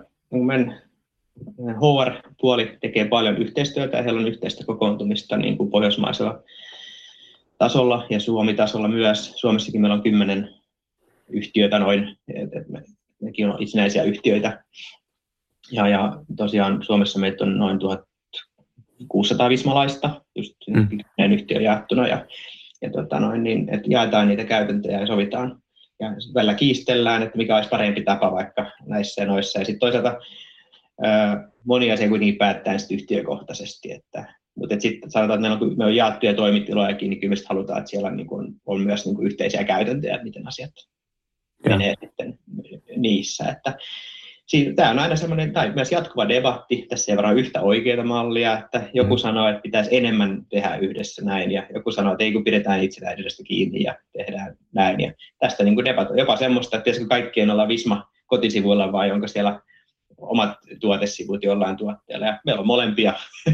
HR-puoli tekee paljon yhteistyötä ja heillä on yhteistä kokoontumista niin kuin pohjoismaisella tasolla ja Suomi-tasolla myös. Suomessakin meillä on 10 yhtiötä noin, nekin on itsenäisiä yhtiöitä. Ja tosiaan Suomessa meitä on noin 1600 vismalaista, just yhtiön jaettuna, että jaetaan niitä käytäntöjä ja sovitaan. Ja välillä kiistellään, että mikä olisi parempi tapa vaikka näissä ja noissa. Ja sitten toisaalta moni asia kuitenkin päättää sitten yhtiökohtaisesti. Mutta sitten sanotaan, että meillä on jaettuja toimitilojakin, niin kyllä me halutaan, että siellä on myös yhteisiä käytäntöjä, että miten asiat menee sitten niissä. Tämä on aina semmoinen, tai myös jatkuva debatti, tässä ei varmaan yhtä oikeaa mallia, että joku sanoo, että pitäisi enemmän tehdä yhdessä näin, ja joku sanoo, että ei kun pidetään itsenäisyydestä kiinni ja tehdään näin, ja tästä niin debatoidaan jopa semmoista, että pitäisikö kaikkien olla Visma kotisivuilla vai onko siellä omat tuotesivut jollain tuotteella, ja meillä on molempia,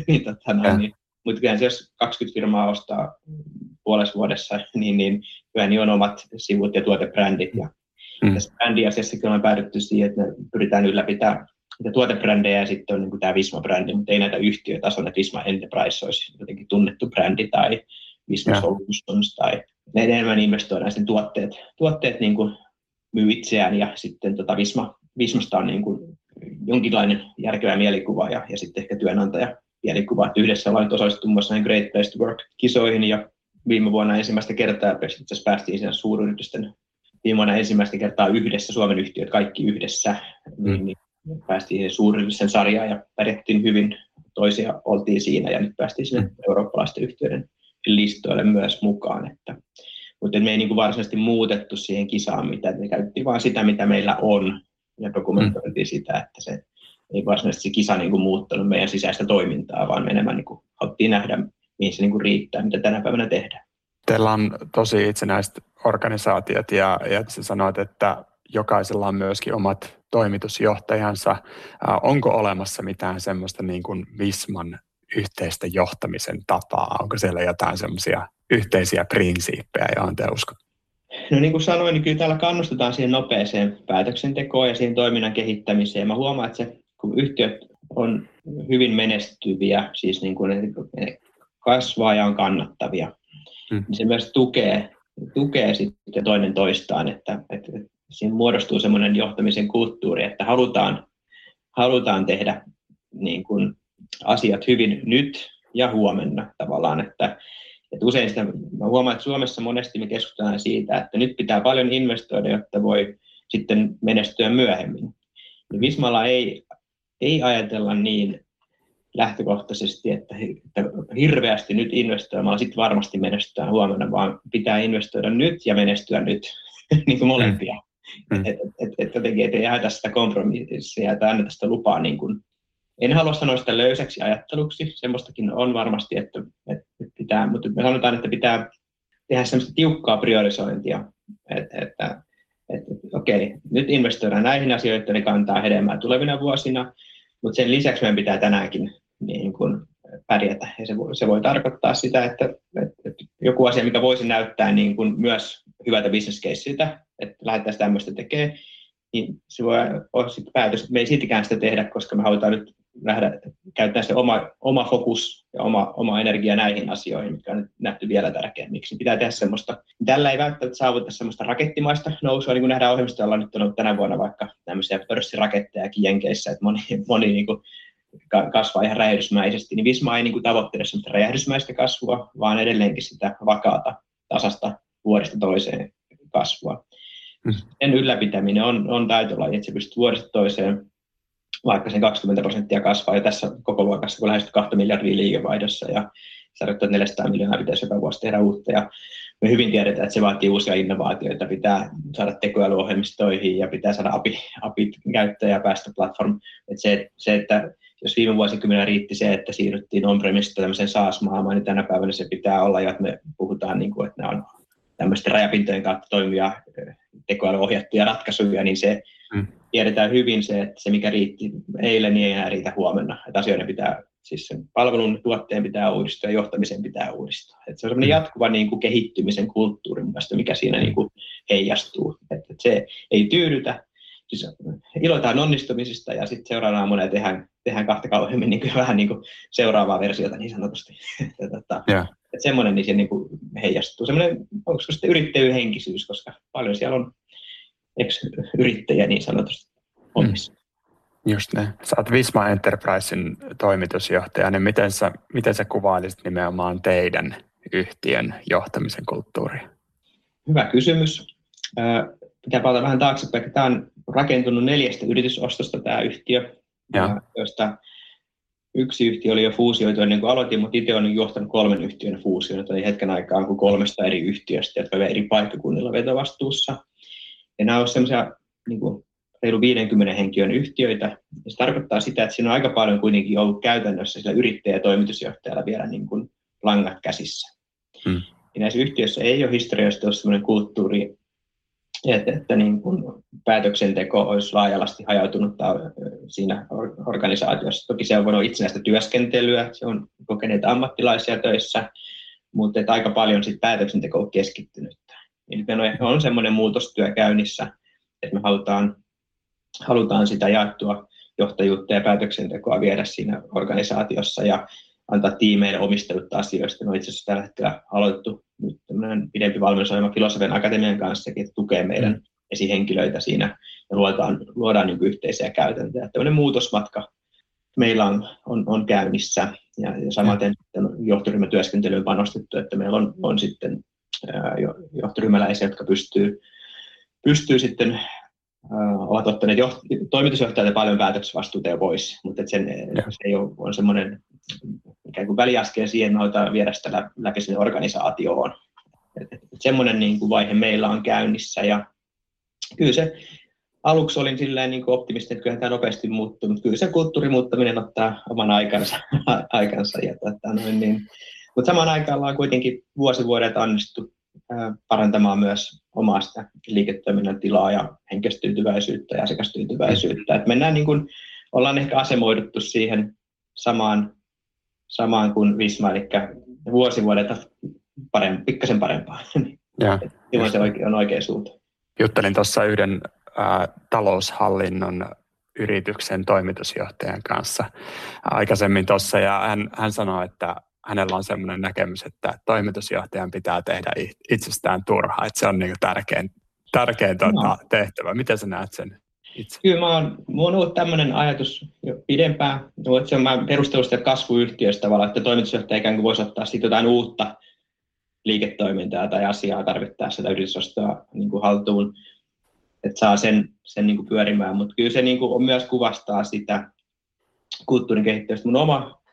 mutta kyllähän jos 20 firmaa ostaa puolessa vuodessa, niin kyllä niin on omat sivut ja tuotebrändit, ja tässä brändiasiassakin on päädytty siihen, että me pyritään ylläpitämään niitä tuotebrändejä ja sitten on niin kuin tämä Visma-brändi, mutta ei näitä yhtiötason, että Visma Enterprise olisi jotenkin tunnettu brändi tai Visma Solutions tai ne enemmän investoidaan sitten tuotteet niin kuin myy itseään ja sitten Vismasta on niin kuin jonkinlainen järkevä mielikuva ja sitten ehkä työnantaja mielikuva, että yhdessä ollaan nyt osallistunut muun muassa näihin Great Place to Work-kisoihin ja viime vuonna ensimmäistä kertaa päästiin siinä suuryritysten viime vuonna ensimmäistä kertaa yhdessä, Suomen yhtiöt kaikki yhdessä, niin päästiin suuryritysten sarjaan ja pärjättiin hyvin, toisia oltiin siinä ja nyt päästiin sinne eurooppalaisten yhtiöiden listoille myös mukaan. Mutta me ei niin kuin varsinaisesti muutettu siihen kisaan mitään, me käytettiin vaan sitä, mitä meillä on ja dokumentoitiin sitä, että se ei varsinaisesti se kisa niin kuin muuttanut meidän sisäistä toimintaa, vaan me enemmän niin kuin haluttiin nähdä, mihin se niin kuin riittää, mitä tänä päivänä tehdään. Teillä on tosi itsenäiset organisaatiot ja sä sanoit, että jokaisella on myöskin omat toimitusjohtajansa. Onko olemassa mitään semmoista niin kuin Visman yhteistä johtamisen tapaa? Onko siellä jotain semmoisia yhteisiä prinsiippejä, joihin te uskot? No niin kuin sanoin, niin kyllä täällä kannustetaan siihen nopeeseen päätöksentekoon ja siihen toiminnan kehittämiseen. Mä huomaan, että kun yhtiöt on hyvin menestyviä, siis niin kuin ne kasvaa ja on kannattavia, niin se myös tukee sitten toinen toistaan, että siinä muodostuu semmoinen johtamisen kulttuuri, että halutaan tehdä niin kuin asiat hyvin nyt ja huomenna tavallaan, että usein sitä, mä huomaan, että Suomessa monesti me keskustellaan siitä, että nyt pitää paljon investoida, jotta voi sitten menestyä myöhemmin. Ja Vismalla ei ajatella niin lähtökohtaisesti, että hirveästi nyt investoimalla sitten varmasti menestytään huomenna, vaan pitää investoida nyt ja menestyä nyt, niin kuin molempia. Että jotenkin ei jaeta sitä kompromissia tai anneta sitä lupaa. Niin kuin, en halua sanoa sitä löysäksi ajatteluksi, semmoistakin on varmasti, että pitää, mutta me sanotaan, että pitää tehdä semmoista tiukkaa priorisointia, että okei, nyt investoidaan näihin asioihin, ne kantaa hedelmää tulevina vuosina, mutta sen lisäksi meidän pitää tänäänkin niin kuin pärjätä. Ja se voi tarkoittaa sitä, että joku asia, mikä voisi näyttää niin kuin myös hyvältä business caseiltä, että lähdetään tämmöistä tekemään, niin se voi olla sitten päätös, että me ei siltikään sitä tehdä, koska me halutaan nyt käyttää se oma fokus ja oma energia näihin asioihin, mitkä on nyt nähty vielä tärkeämmiksi. Pitää tehdä semmoista. Tällä ei välttämättä saavuteta semmoista rakettimaista nousua, niin kuin nähdään ohjelmistolla nyt on ollut tänä vuonna vaikka tämmöisiä pörssirakettejakin Jenkeissä, että moni niin kuin kasvaa ihan räjähdysmäisesti, niin Visma ei niin kuin tavoittele semmoista räjähdysmäistä kasvua, vaan edelleenkin sitä vakaata, tasasta vuodesta toiseen kasvua. Sen ylläpitäminen on taitolaji, että se pystyy vuodesta toiseen, vaikka sen 20% kasvaa jo tässä koko luokassa, kun lähestyy 2 miljardia liikevaihdossa ja tarkoittaa, että 400 miljoonaa pitäisi joka vuosi tehdä uutta. Ja me hyvin tiedetään, että se vaatii uusia innovaatioita, pitää saada tekoälyohjelmistoihin ja pitää saada APIt käyttöön ja päästä platform. Että jos viime vuosikymmenellä riitti se, että siirryttiin on-premisesta tämmöiseen SaaS-maailmaan, niin tänä päivänä se pitää olla jo, että me puhutaan, niin kuin, että nämä on tämmöisten rajapintojen kautta toimivia tekoälyohjattuja ratkaisuja, niin se tiedetään hyvin se, että se mikä riitti eilen, niin ei enää riitä huomenna. Että asioiden pitää, siis sen palvelun tuotteen pitää uudistua ja johtamisen pitää uudistua. Että se on semmoinen jatkuva niin kuin kehittymisen kulttuuri, mikä siinä niin kuin heijastuu. Että se ei tyydytä. Siis iloitaan onnistumisista ja sitten seuraavana aamuna tehdään kahta kauemmin niin kuin vähän niin kuin seuraavaa versiota niin sanotusti. Että semmoinen niin se niin kuin heijastuu. Semmoinen, onko se sitten yrittäjyhenkisyys, koska paljon siellä on ex-yrittäjä niin sanotusti omissa. Just ne. Sä oot Visma Enterprisein toimitusjohtaja, niin miten sä kuvailisit nimenomaan teidän yhtiön johtamisen kulttuuria? Hyvä kysymys. Pitää palata vähän taaksepäin. Tämä on rakentunut 4 yritysostosta tämä yhtiö, joista yksi yhtiö oli jo fuusioitu ennen kuin aloitin, mutta itse olen johtanut 3 yhtiön fuusioita hetken aikaan kuin 3 eri yhtiöstä, jotka ovat eri paikkakunnilla vetovastuussa. Ja nämä ovat sellaisia niin kuin reilu 50 henkilön yhtiöitä. Ja se tarkoittaa sitä, että siinä on aika paljon kuitenkin ollut käytännössä sillä yrittäjä- ja toimitusjohtajalla vielä niin kuin langat käsissä. Ja näissä yhtiöissä ei ole historiallisesti ollut sellainen kulttuuri, että niin kuin päätöksenteko olisi laajalasti hajautunut siinä organisaatiossa. Toki se on voinut itsenäistä työskentelyä, se on kokeneita ammattilaisia töissä, mutta aika paljon sit päätöksenteko on keskittynyt. Eli meillä on semmoinen muutostyö käynnissä, että me halutaan sitä jaettua johtajuutta ja päätöksentekoa viedä siinä organisaatiossa ja antaa tiimeille omistelutta asioista. Me on itse asiassa tällä hetkellä aloitettu nyt tämmöinen pidempi valmennusohjelma Filosofian Akatemian kanssa, että tukee meidän esihenkilöitä siinä ja luodaan niin kuin yhteisiä käytäntöjä. Tämmöinen muutosmatka meillä on käynnissä ja samaten johtoryhmätyöskentelyyn panostettu, että meillä on sitten johtoryhmäläisiä, jotka pystyy sitten ovat ottaneet toimitusjohtajalta paljon päätösvastuuta jo pois, mutta se ei ole semmoinen ikään kuin väliaskel siihen, me halutaan viedä sitä läpi sinne organisaatioon. Semmoinen niin kuin vaihe meillä on käynnissä ja kyllä se aluksi olin silleen niin kuin optimistinen, että kyllähän tämä nopeasti muuttuu, mutta kyllä se kulttuurin muuttaminen ottaa oman aikansa mutta samaan aikaan ollaan kuitenkin vuodelta onnistuttu parantamaan myös omaa sitä liiketoiminnan tilaa ja henkilöstötyytyväisyyttä ja asiakastyytyväisyyttä. Et mennään niin kuin, ollaan ehkä asemoiduttu siihen samaan kuin Visma, eli vuodelta pikkasen parempaa. Silloin se on oikea suunta. Juttelin tuossa yhden taloushallinnon yrityksen toimitusjohtajan kanssa aikaisemmin tuossa, ja hän sanoi, että hänellä on sellainen näkemys, että toimitusjohtajan pitää tehdä itsestään turhaa, että se on niin kuin tärkein tehtävä. Miten sä näet sen itse? Kyllä minulla on ollut tämmöinen ajatus jo pidempään. Mä perustelusta kasvuyhtiöstä tavallaan, että toimitusjohtaja ikään kuin voisi ottaa siitä jotain uutta liiketoimintaa tai asiaa tarvittaessa sitä yritysostoa niin kuin haltuun, että saa sen niin kuin pyörimään. Mutta kyllä se niin kuin myös kuvastaa sitä kulttuurin kehittämistä. Mun oma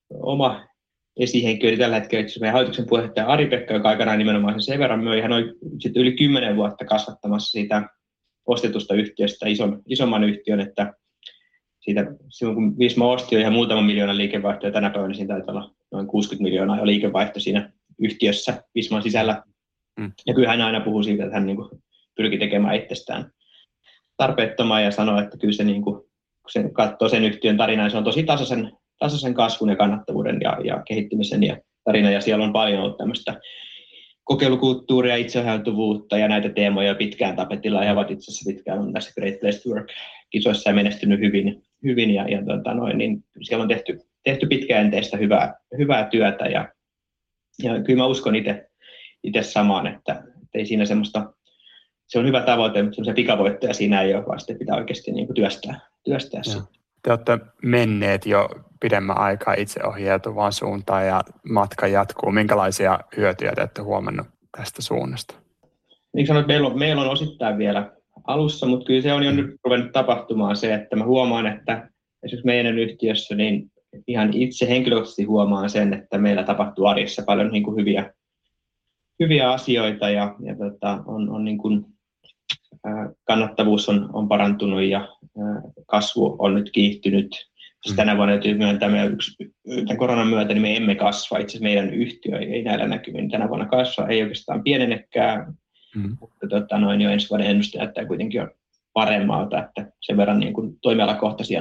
oma esihenkilö tällä hetkellä itse asiassa hallituksen puheenjohtaja Ari-Pekka, joka aikanaan nimenomaan sen verran möi. Hän oli sitten yli 10 vuotta kasvattamassa siitä ostetusta yhtiöstä isomman yhtiön, että siitä, silloin kun Visma osti jo ihan muutaman miljoonan liikevaihtoa, ja tänä päivänä siinä taitaa olla noin 60 miljoonaa jo liikevaihto siinä yhtiössä Visman sisällä. Ja kyllä hän aina puhuu siitä, että hän niin kuin pyrki tekemään itsestään tarpeettoman ja sanoo, että kyllä se, niin kuin, kun se katsoo sen yhtiön tarinaa, se on tosi tasaisen kasvun ja kannattavuuden ja kehittymisen ja tarina, ja siellä on paljon ollut tämmöistä kokeilukulttuuria, itseohjautuvuutta ja näitä teemoja pitkään tapetilla, ja ovat itse asiassa pitkään on näissä Great Place to Work-kisoissa ja menestynyt hyvin ja niin siellä on tehty pitkäjänteistä hyvää työtä, ja kyllä mä uskon itse samaan, että ei siinä semmoista, se on hyvä tavoite, mutta semmoisia pikavoittoja siinä ei ole, vaan sitten pitää oikeasti niin kuin työstää sitä. Te olette menneet jo pidemmän aikaa itseohjautuvaan suuntaan ja matka jatkuu. Minkälaisia hyötyjä te olette huomannut tästä suunnasta? Niin sanoin, että meillä on osittain vielä alussa, mutta kyllä se on jo nyt ruvennut tapahtumaan se, että mä huomaan, että esimerkiksi meidän yhtiössä niin ihan itse henkilökohtaisesti huomaan sen, että meillä tapahtuu arjessa paljon niin kuin hyviä asioita ja on niin kuin, kannattavuus on parantunut ja kasvu on nyt kiihtynyt. Tänä vuonna täytyy myöntää, tämän koronan myötä niin me emme kasva. Itse asiassa meidän yhtiö ei näillä näkymin tänä vuonna kasva, ei oikeastaan pienennekään, mutta jo ensi vuoden ennuste näyttää kuitenkin jo paremmalta, että sen verran niin kuin toimialakohtaisia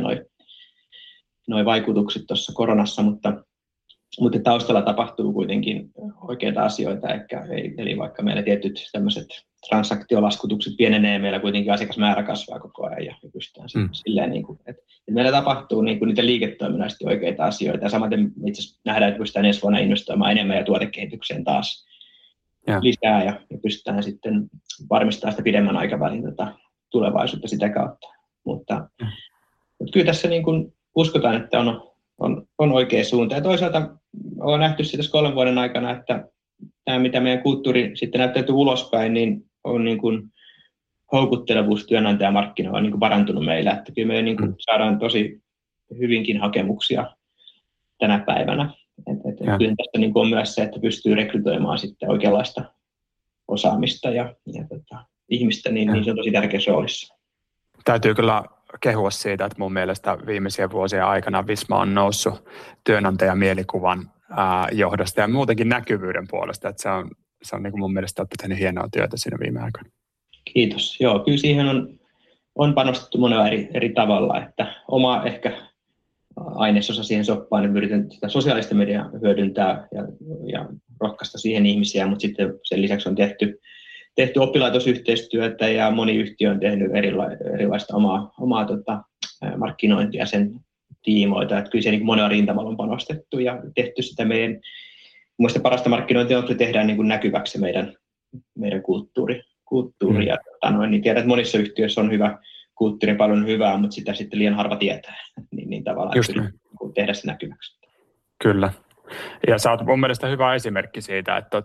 noi vaikutukset tuossa koronassa, mutta taustalla tapahtuu kuitenkin oikeita asioita, eli vaikka meillä tietyt tämmöiset transaktiolaskutukset pienenee, meillä kuitenkin asiakasmäärä kasvaa koko ajan ja pystytään silleen, niin kuin, että meillä tapahtuu niin kuin niitä liiketoiminnallisesti oikeita asioita ja samaten itse asiassa nähdään, että pystytään ensi vuonna investoimaan enemmän ja tuotekehitykseen taas lisää ja pystytään sitten varmistamaan sitä pidemmän aikavälin tulevaisuutta sitä kautta, mutta kyllä tässä niin kuin uskotaan, että on oikea suunta. Ja toisaalta on nähty tässä 3 vuoden aikana, että tämä, mitä meidän kulttuuri sitten näyttäytyy ulospäin, niin on niin kuin houkuttelevuus työnantajamarkkinoilla niin kuin parantunut meillä. Että kyllä me niin kuin saadaan tosi hyvinkin hakemuksia tänä päivänä. Kyllä tässä niin kuin on myös se, että pystyy rekrytoimaan sitten oikeanlaista osaamista ja ihmistä, niin se on tosi tärkeässä roolissa. Täytyy kyllä kehua siitä, että mun mielestä viimeisien vuosien aikana Visma on noussut työnantajamielikuvan johdosta ja muutenkin näkyvyyden puolesta, että se on niin kuin mun mielestä olette tehnyt hienoa työtä siinä viime aikoina. Kiitos. Joo, kyllä siihen on panostettu monella eri tavalla, että oma ehkä ainesosa siihen soppaan, niin yritän sitä sosiaalista mediaa hyödyntää ja rohkaista siihen ihmisiä, mutta sitten sen lisäksi on tehty oppilaitosyhteistyötä ja moni yhtiö on tehnyt erilaista omaa markkinointia sen tiimoilta. Että kyllä se niin monella rintamalla on panostettu ja tehty sitä meidän mielestäni parasta markkinointia, että tehdään niin kuin näkyväksi meidän kulttuuri. Ja niin tiedän, että monissa yhtiöissä on hyvä kulttuuri, paljon hyvää, mutta sitä sitten liian harva tietää. Niin tavallaan tehdä se näkyväksi. Kyllä. Ja sä oot mun mielestä hyvä esimerkki siitä, että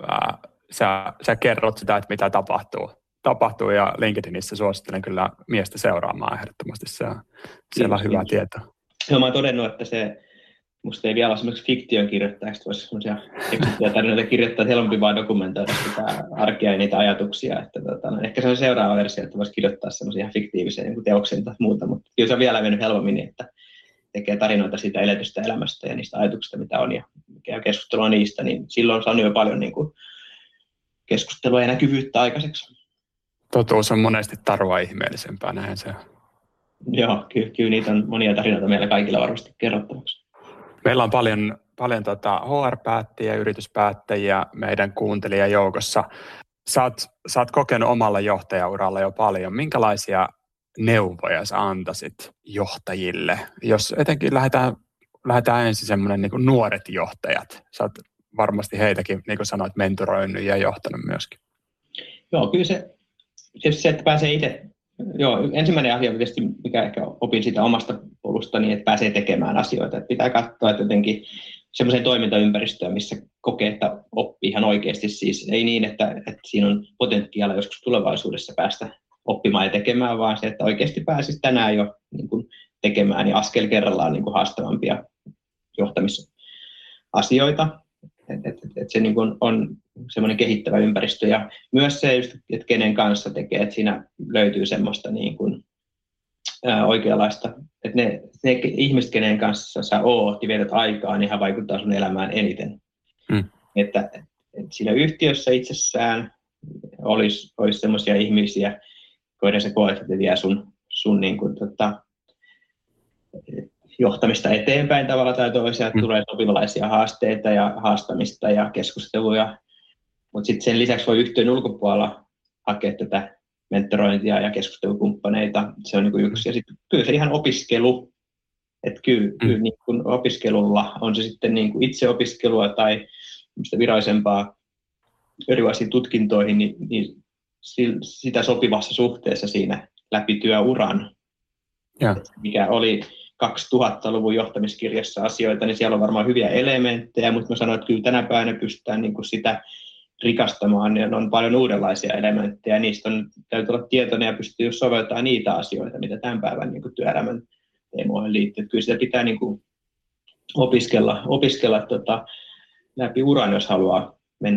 sä kerrot sitä, että mitä tapahtuu ja LinkedInissä suosittelen kyllä miestä seuraamaan ehdottomasti. Siellä on hyvää tietoa. Joo, mä oon todennut, että musta ei vielä ole semmoiksi fiktion kirjoittajaksi, voisi semmoisia eksittyjä tarinoita kirjoittaa, että helpompi vaan dokumentoida sitä arkea ja niitä ajatuksia. Että ehkä se on seuraava versio, että voisi kirjoittaa semmoisia ihan fiktiivisiä niin teoksia tai muuta, mutta kyllä se on vielä mennyt helpommin niin, että tekee tarinoita siitä eletystä elämästä ja niistä ajatuksista, mitä on ja käy keskustelua niistä, niin silloin on jo paljon niin kuin keskustelua ja näkyvyyttä aikaiseksi. Totuus on monesti tarua ihmeellisempää, näin se on. Joo, kyllä niitä on monia tarinoita meillä kaikilla varmasti kerrottavaksi. Meillä on paljon HR-päättäjiä, yrityspäättäjiä meidän kuuntelijajoukossa. Sä oot kokenut omalla johtajauralla jo paljon. Minkälaisia neuvoja sä antaisit johtajille? Jos etenkin lähdetään ensin semmoinen niin kuin nuoret johtajat. Sä oot varmasti heitäkin, niin kuin sanoit, mentoroinut ja johtanut myöskin. Joo, kyllä se, että pääsee itse. Joo, ensimmäinen asia tietysti, mikä ehkä opin siitä omasta polusta, niin että pääsee tekemään asioita. Että pitää katsoa, että jotenkin semmoiseen toimintaympäristöön, missä kokee, että oppii ihan oikeasti. Siis ei niin, että siinä on potentiaalia joskus tulevaisuudessa päästä oppimaan ja tekemään, vaan se, että oikeasti pääsisi tänään jo niin kuin tekemään ja askel kerrallaan niin kuin haastavampia asioita. Et se niin kuin on semmoinen kehittävä ympäristö ja myös se, just, että kenen kanssa tekee, että siinä löytyy semmoista niin kuin, oikeanlaista, että ne ihmiset, kenen kanssa sä oot ja vietät aikaa, niin hän vaikuttaa sun elämään eniten. Että siinä yhtiössä itsessään olisi semmoisia ihmisiä, joiden sä koet, että vie sun niin kuin, johtamista eteenpäin tavalla tai toisella, tulee sopivanlaisia haasteita ja haastamista ja keskusteluja, mutta sitten sen lisäksi voi yhtiön ulkopuolella hakea tätä mentorointia ja keskustelukumppaneita, se on niin kuin yksi. Ja sitten kyllä se ihan opiskelu, että kyllä niin kuin opiskelulla on se sitten niin kuin itseopiskelua tai virallisempaa erilaisiin tutkintoihin, niin sitä sopivassa suhteessa siinä läpi työuran, mikä oli 2000-luvun johtamiskirjassa asioita, niin siellä on varmaan hyviä elementtejä, mutta mä sanoin, että kyllä tänä päivänä pystytään niin kuin sitä rikastamaan, niin on paljon uudenlaisia elementtejä, ja niistä täytyy olla tietoinen ja pystyy soveltamaan niitä asioita, mitä tämän päivän niin kuin työelämän teemoihin liittyy. Kyllä sitä pitää niin kuin opiskella läpi uran, jos haluaa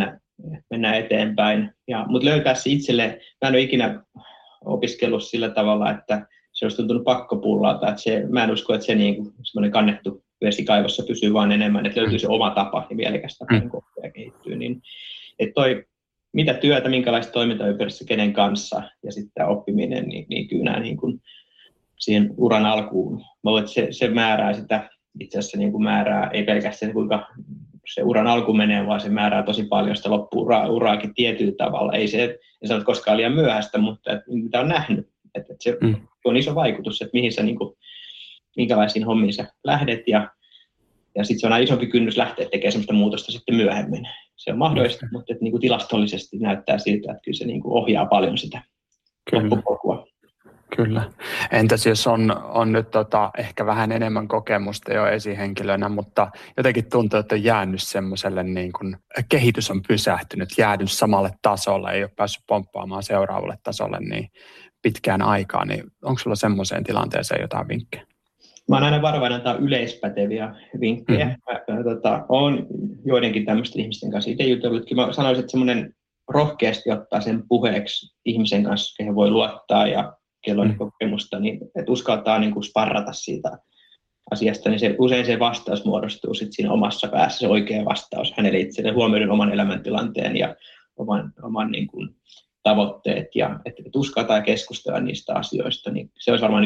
mennä eteenpäin. Mutta löytää se itselle, mä en ole ikinä opiskellut sillä tavalla, että se olisi tuntunut pakkopullaalta, että mä en usko, että se niin semmoinen kannettu vesi kaivossa pysyy vaan enemmän, että löytyy se oma tapa ja mielekäs tapa ja kehittyy. Niin, että mitä työtä, minkälaista toimintaympäristössä, kenen kanssa ja sitten oppiminen, niin kyllä nämä niin kuin siihen uran alkuun. Mä luulen, että se määrää sitä, itse asiassa niin kuin määrää, ei pelkästään kuinka se uran alku menee, vaan se määrää tosi paljon sitä loppu-uraakin tietyllä tavalla. Ei se, en sano koskaan liian myöhäistä, mutta mitä on nähnyt. Että se on iso vaikutus, että mihin sä, niin kuin, minkälaisiin hommiin sä lähdet ja sitten se on aina isompi kynnys lähteä tekemään sellaista muutosta sitten myöhemmin. Se on mahdollista, mutta että, niin kuin tilastollisesti näyttää siltä, että kyllä se niin kuin ohjaa paljon sitä loppupolkua. Kyllä. Entäs jos on nyt ehkä vähän enemmän kokemusta jo esihenkilönä, mutta jotenkin tuntuu, että on jäänyt semmoiselle, niin kuin kehitys on pysähtynyt, jäänyt samalle tasolle, ei ole päässyt pomppaamaan seuraavalle tasolle niin pitkään aikaa, niin onko sulla semmoiseen tilanteeseen jotain vinkkejä? Mä oon aina varovainen antaa yleispäteviä vinkkejä. Olen joidenkin tämmöisten ihmisten kanssa itse jutellutkin. Mä sanoisin, että semmoinen rohkeasti ottaa sen puheeksi ihmisen kanssa, kehen voi luottaa ja kello on kokemusta, niin että uskaltaa niin kuin sparrata siitä asiasta, niin usein se vastaus muodostuu sitten siinä omassa päässä, se oikea vastaus hänelle itselleen, huomioiden oman elämäntilanteen ja oman niin kuin tavoitteet, ja että uskaltaa keskustella niistä asioista, niin se olisi varmaan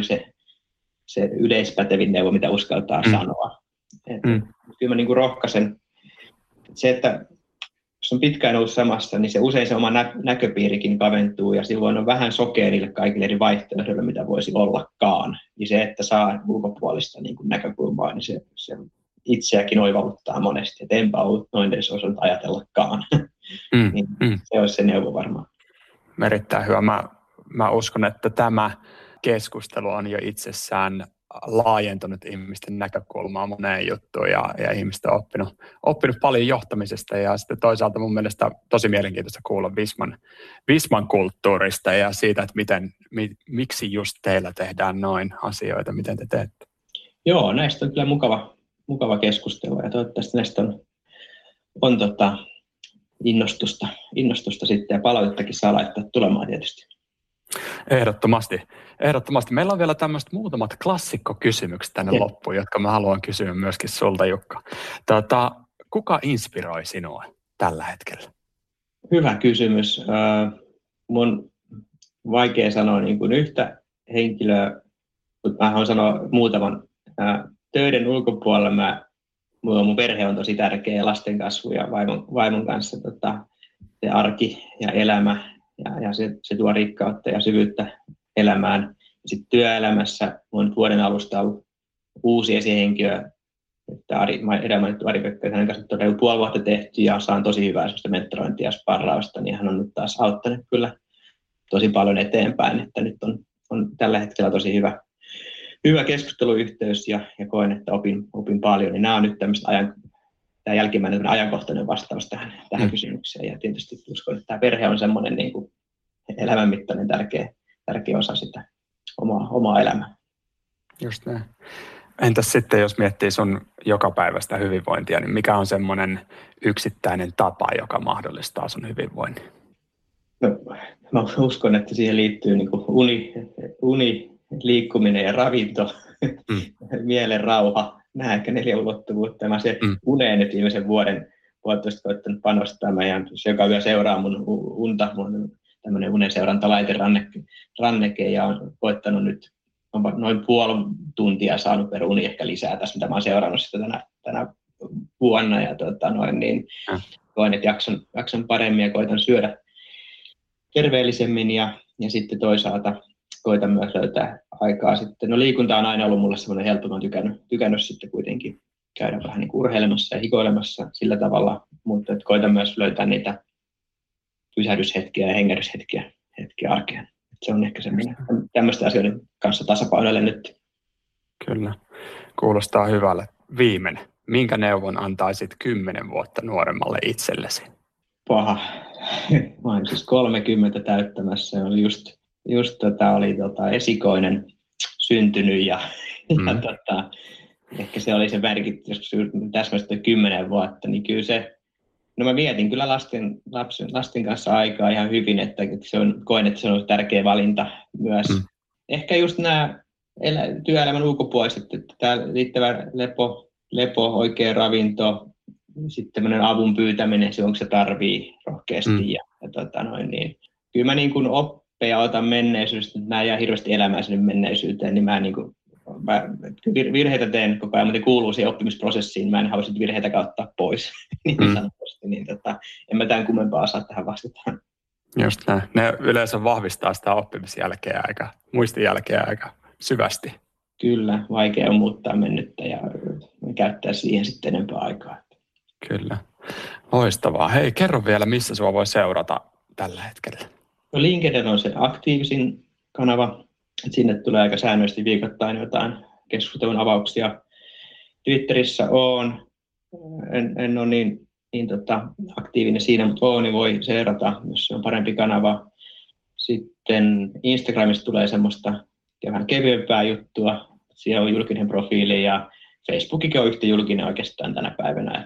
se yleispätevin neuvo, mitä uskaltaa sanoa. Kyllä mä niin kuin rohkaisen, se, että jos on pitkään ollut samassa, niin se usein se oma näköpiirikin kaventuu ja silloin on vähän sokea niille kaikille eri vaihtoehdoille, mitä voisi ollakaan. Niin se, että saa ulkopuolista niin kuin näkökulmaa, niin se itseäkin oivalluttaa monesti, että enpä ollut noin edes osannut ajatellakaan. Niin se olisi se neuvo varmaan. Erittäin hyvä. Mä uskon, että tämä keskustelu on jo itsessään laajentunut ihmisten näkökulmaa moneen juttuun ja ihmiset on oppinut paljon johtamisesta ja sitten toisaalta mun mielestä tosi mielenkiintoista kuulla Visman kulttuurista ja siitä, että miksi just teillä tehdään noin asioita, miten te teette. Joo, näistä on kyllä mukava keskustelu ja toivottavasti näistä on innostusta sitten ja palautettakin saa laittaa tulemaan tietysti. Ehdottomasti. Meillä on vielä tämmöiset muutamat klassikkokysymykset tänne loppuun, jotka mä haluan kysyä myöskin sulta, Jukka. Kuka inspiroi sinua tällä hetkellä? Hyvä kysymys. Mun vaikea sanoa niin kuin yhtä henkilöä, mutta mä haluan sanoa muutaman. Töiden ulkopuolella mun perhe on tosi tärkeä, lasten kasvu ja vaimon kanssa se arki ja elämä. Ja se tuo rikkautta ja syvyyttä elämään. Sitten työelämässä on vuoden alusta ollut uusi esihenkilö, että Ari Pekka, hänen kanssa on reilu puoli vuotta tehty ja saan tosi hyvää mentorointia ja sparrausta, niin hän on nyt taas auttanut kyllä tosi paljon eteenpäin, että nyt on tällä hetkellä tosi hyvä keskusteluyhteys ja koen, että opin paljon, niin nämä on nyt tämmöistä tämä jälkimmäinen ajankohtainen vastaus tähän kysymykseen. Ja tietysti uskon, että tämä perhe on semmoinen niin kuin elämänmittainen tärkeä osa sitä omaa elämää. Just näin. Entäs sitten, jos miettii sun jokapäiväistä hyvinvointia, niin mikä on semmoinen yksittäinen tapa, joka mahdollistaa sun hyvinvoinnin? No, mä uskon, että siihen liittyy niin kuin uni, liikkuminen ja ravinto, mielen rauha, nämä ehkä 4 ulottuvuutta. Mä se uneen nyt viimeisen puolitoista koittanut panostaa. Mä ihan joka yö seuraa mun unta, mun tämmöinen unenseurantalaite Ranneke, ja on koittanut nyt, on noin puoli tuntia saanut per uni ehkä lisää tässä, mitä mä oon seurannut sitä tänä vuonna, ja koen, että jaksan paremmin ja koitan syödä terveellisemmin, ja sitten toisaalta koitan myös löytää aikaa sitten. No liikunta on aina ollut mulle semmoinen helppo, mä oon tykännyt sitten kuitenkin käydä vähän niin kuin urheilemassa ja hikoilemassa sillä tavalla, mutta koitan myös löytää niitä pysähdyshetkiä ja hengähdyshetkiä arkeen. Se on ehkä semmoinen tämmöisten asioiden kanssa tasapainoille nyt. Kyllä, kuulostaa hyvälle. Viimeinen. Minkä neuvon antaisit 10 vuotta nuoremmalle itsellesi? Paha. Mä olin siis 30 täyttämässä. Oli oli esikoinen syntynyt ja ehkä se oli se merkitys, jos täsmästi 10 vuotta, niin kyllä se, no mä vietin kyllä lasten kanssa aikaa ihan hyvin, että koen, että se on tärkeä valinta myös. Ehkä just nämä työelämän ulkopuoliset, että tämä riittävä lepo, oikea ravinto, sitten tämmöinen avun pyytäminen, se onko se tarvii rohkeasti. Niin. Kyllä mä niin kuin oppeja otan menneisyydestä, että mä en jää hirveästi elämään sinne menneisyyteen, niin mä virheitä teen koko ajan, mutta kuuluu siihen oppimisprosessiin, mä en halua sitten virheitä kautta pois, niin sanotusti, niin en mä tämän kummempaa osaa tähän vastataan. Just näin. Ne yleensä vahvistaa sitä oppimisjälkeä muistijälkeä aika syvästi. Kyllä, vaikea on muuttaa mennyttä ja käyttää siihen sitten enempää aikaa. Kyllä, loistavaa. Hei, kerro vielä, missä sua voi seurata tällä hetkellä? No LinkedIn on se aktiivisin kanava. Sinne tulee aika säännöllisesti viikoittain jotain keskustelun avauksia. Twitterissä en ole niin aktiivinen siinä, mutta niin voi seurata, jos se on parempi kanava. Sitten Instagramista tulee semmoista vähän kevyempää juttua. Siellä on julkinen profiili ja Facebookikin on yhtä julkinen oikeastaan tänä päivänä.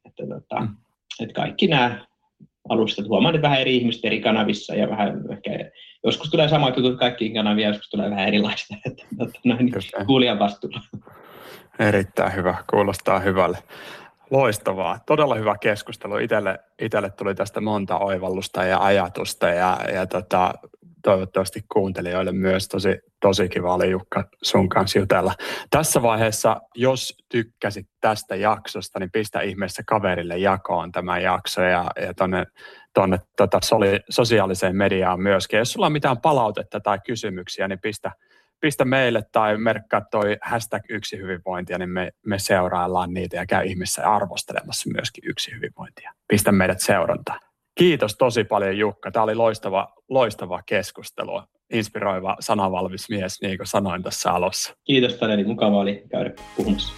Että kaikki nämä alustat huomaan vähän eri ihmiset eri kanavissa ja vähän ehkä joskus tulee samat jutut kaikkiin kanavia, joskus tulee vähän erilaista, kuulijan vastuulla. Erittäin hyvä, kuulostaa hyvälle. Loistavaa, todella hyvä keskustelu. Itselle tuli tästä monta oivallusta ja ajatusta ja toivottavasti kuuntelijoille myös tosi kiva oli Jukka sun kanssa jutella. Tässä vaiheessa, jos tykkäsit tästä jaksosta, niin pistä ihmeessä kaverille jakoon tämä jakso ja tuonne sosiaaliseen mediaan myöskin. Jos sulla on mitään palautetta tai kysymyksiä, niin pistä meille tai merkkaa toi #1hyvinvointia, niin me seuraillaan niitä ja käy ihmeessä arvostelemassa myöskin 1 hyvinvointia. Pistä meidät seurantaan. Kiitos tosi paljon Jukka. Tämä oli loistava keskustelu. Inspiroiva, sanavalmis mies, niin kuin sanoin tässä alussa. Kiitos Taneli, mukava oli käydä puhumassa.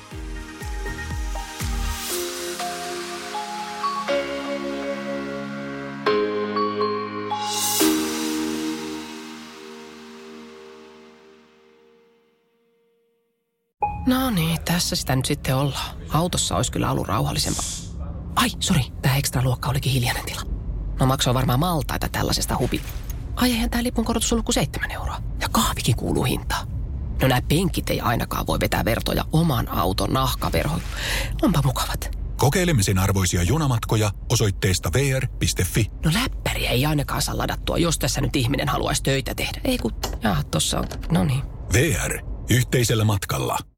No niin, tässä sitä nyt sitten ollaan. Autossa olisi kyllä ollut rauhallisempaa. Ai, sori, tämä ekstra luokka olikin hiljainen tila. No maksoi varmaan maltaita tällaisesta hubi. Ai, eihän tämä lipun korotus ollut kuin 7 €. Ja kahvikin kuuluu hintaan. No nämä penkit ei ainakaan voi vetää vertoja oman auton nahkaverhoon. Onpa mukavat. Kokeilemisen arvoisia junamatkoja osoitteesta vr.fi. No läppäriä ei ainakaan saa ladattua, jos tässä nyt ihminen haluaisi töitä tehdä. Ei kun, tossa on, no niin. VR. Yhteisellä matkalla.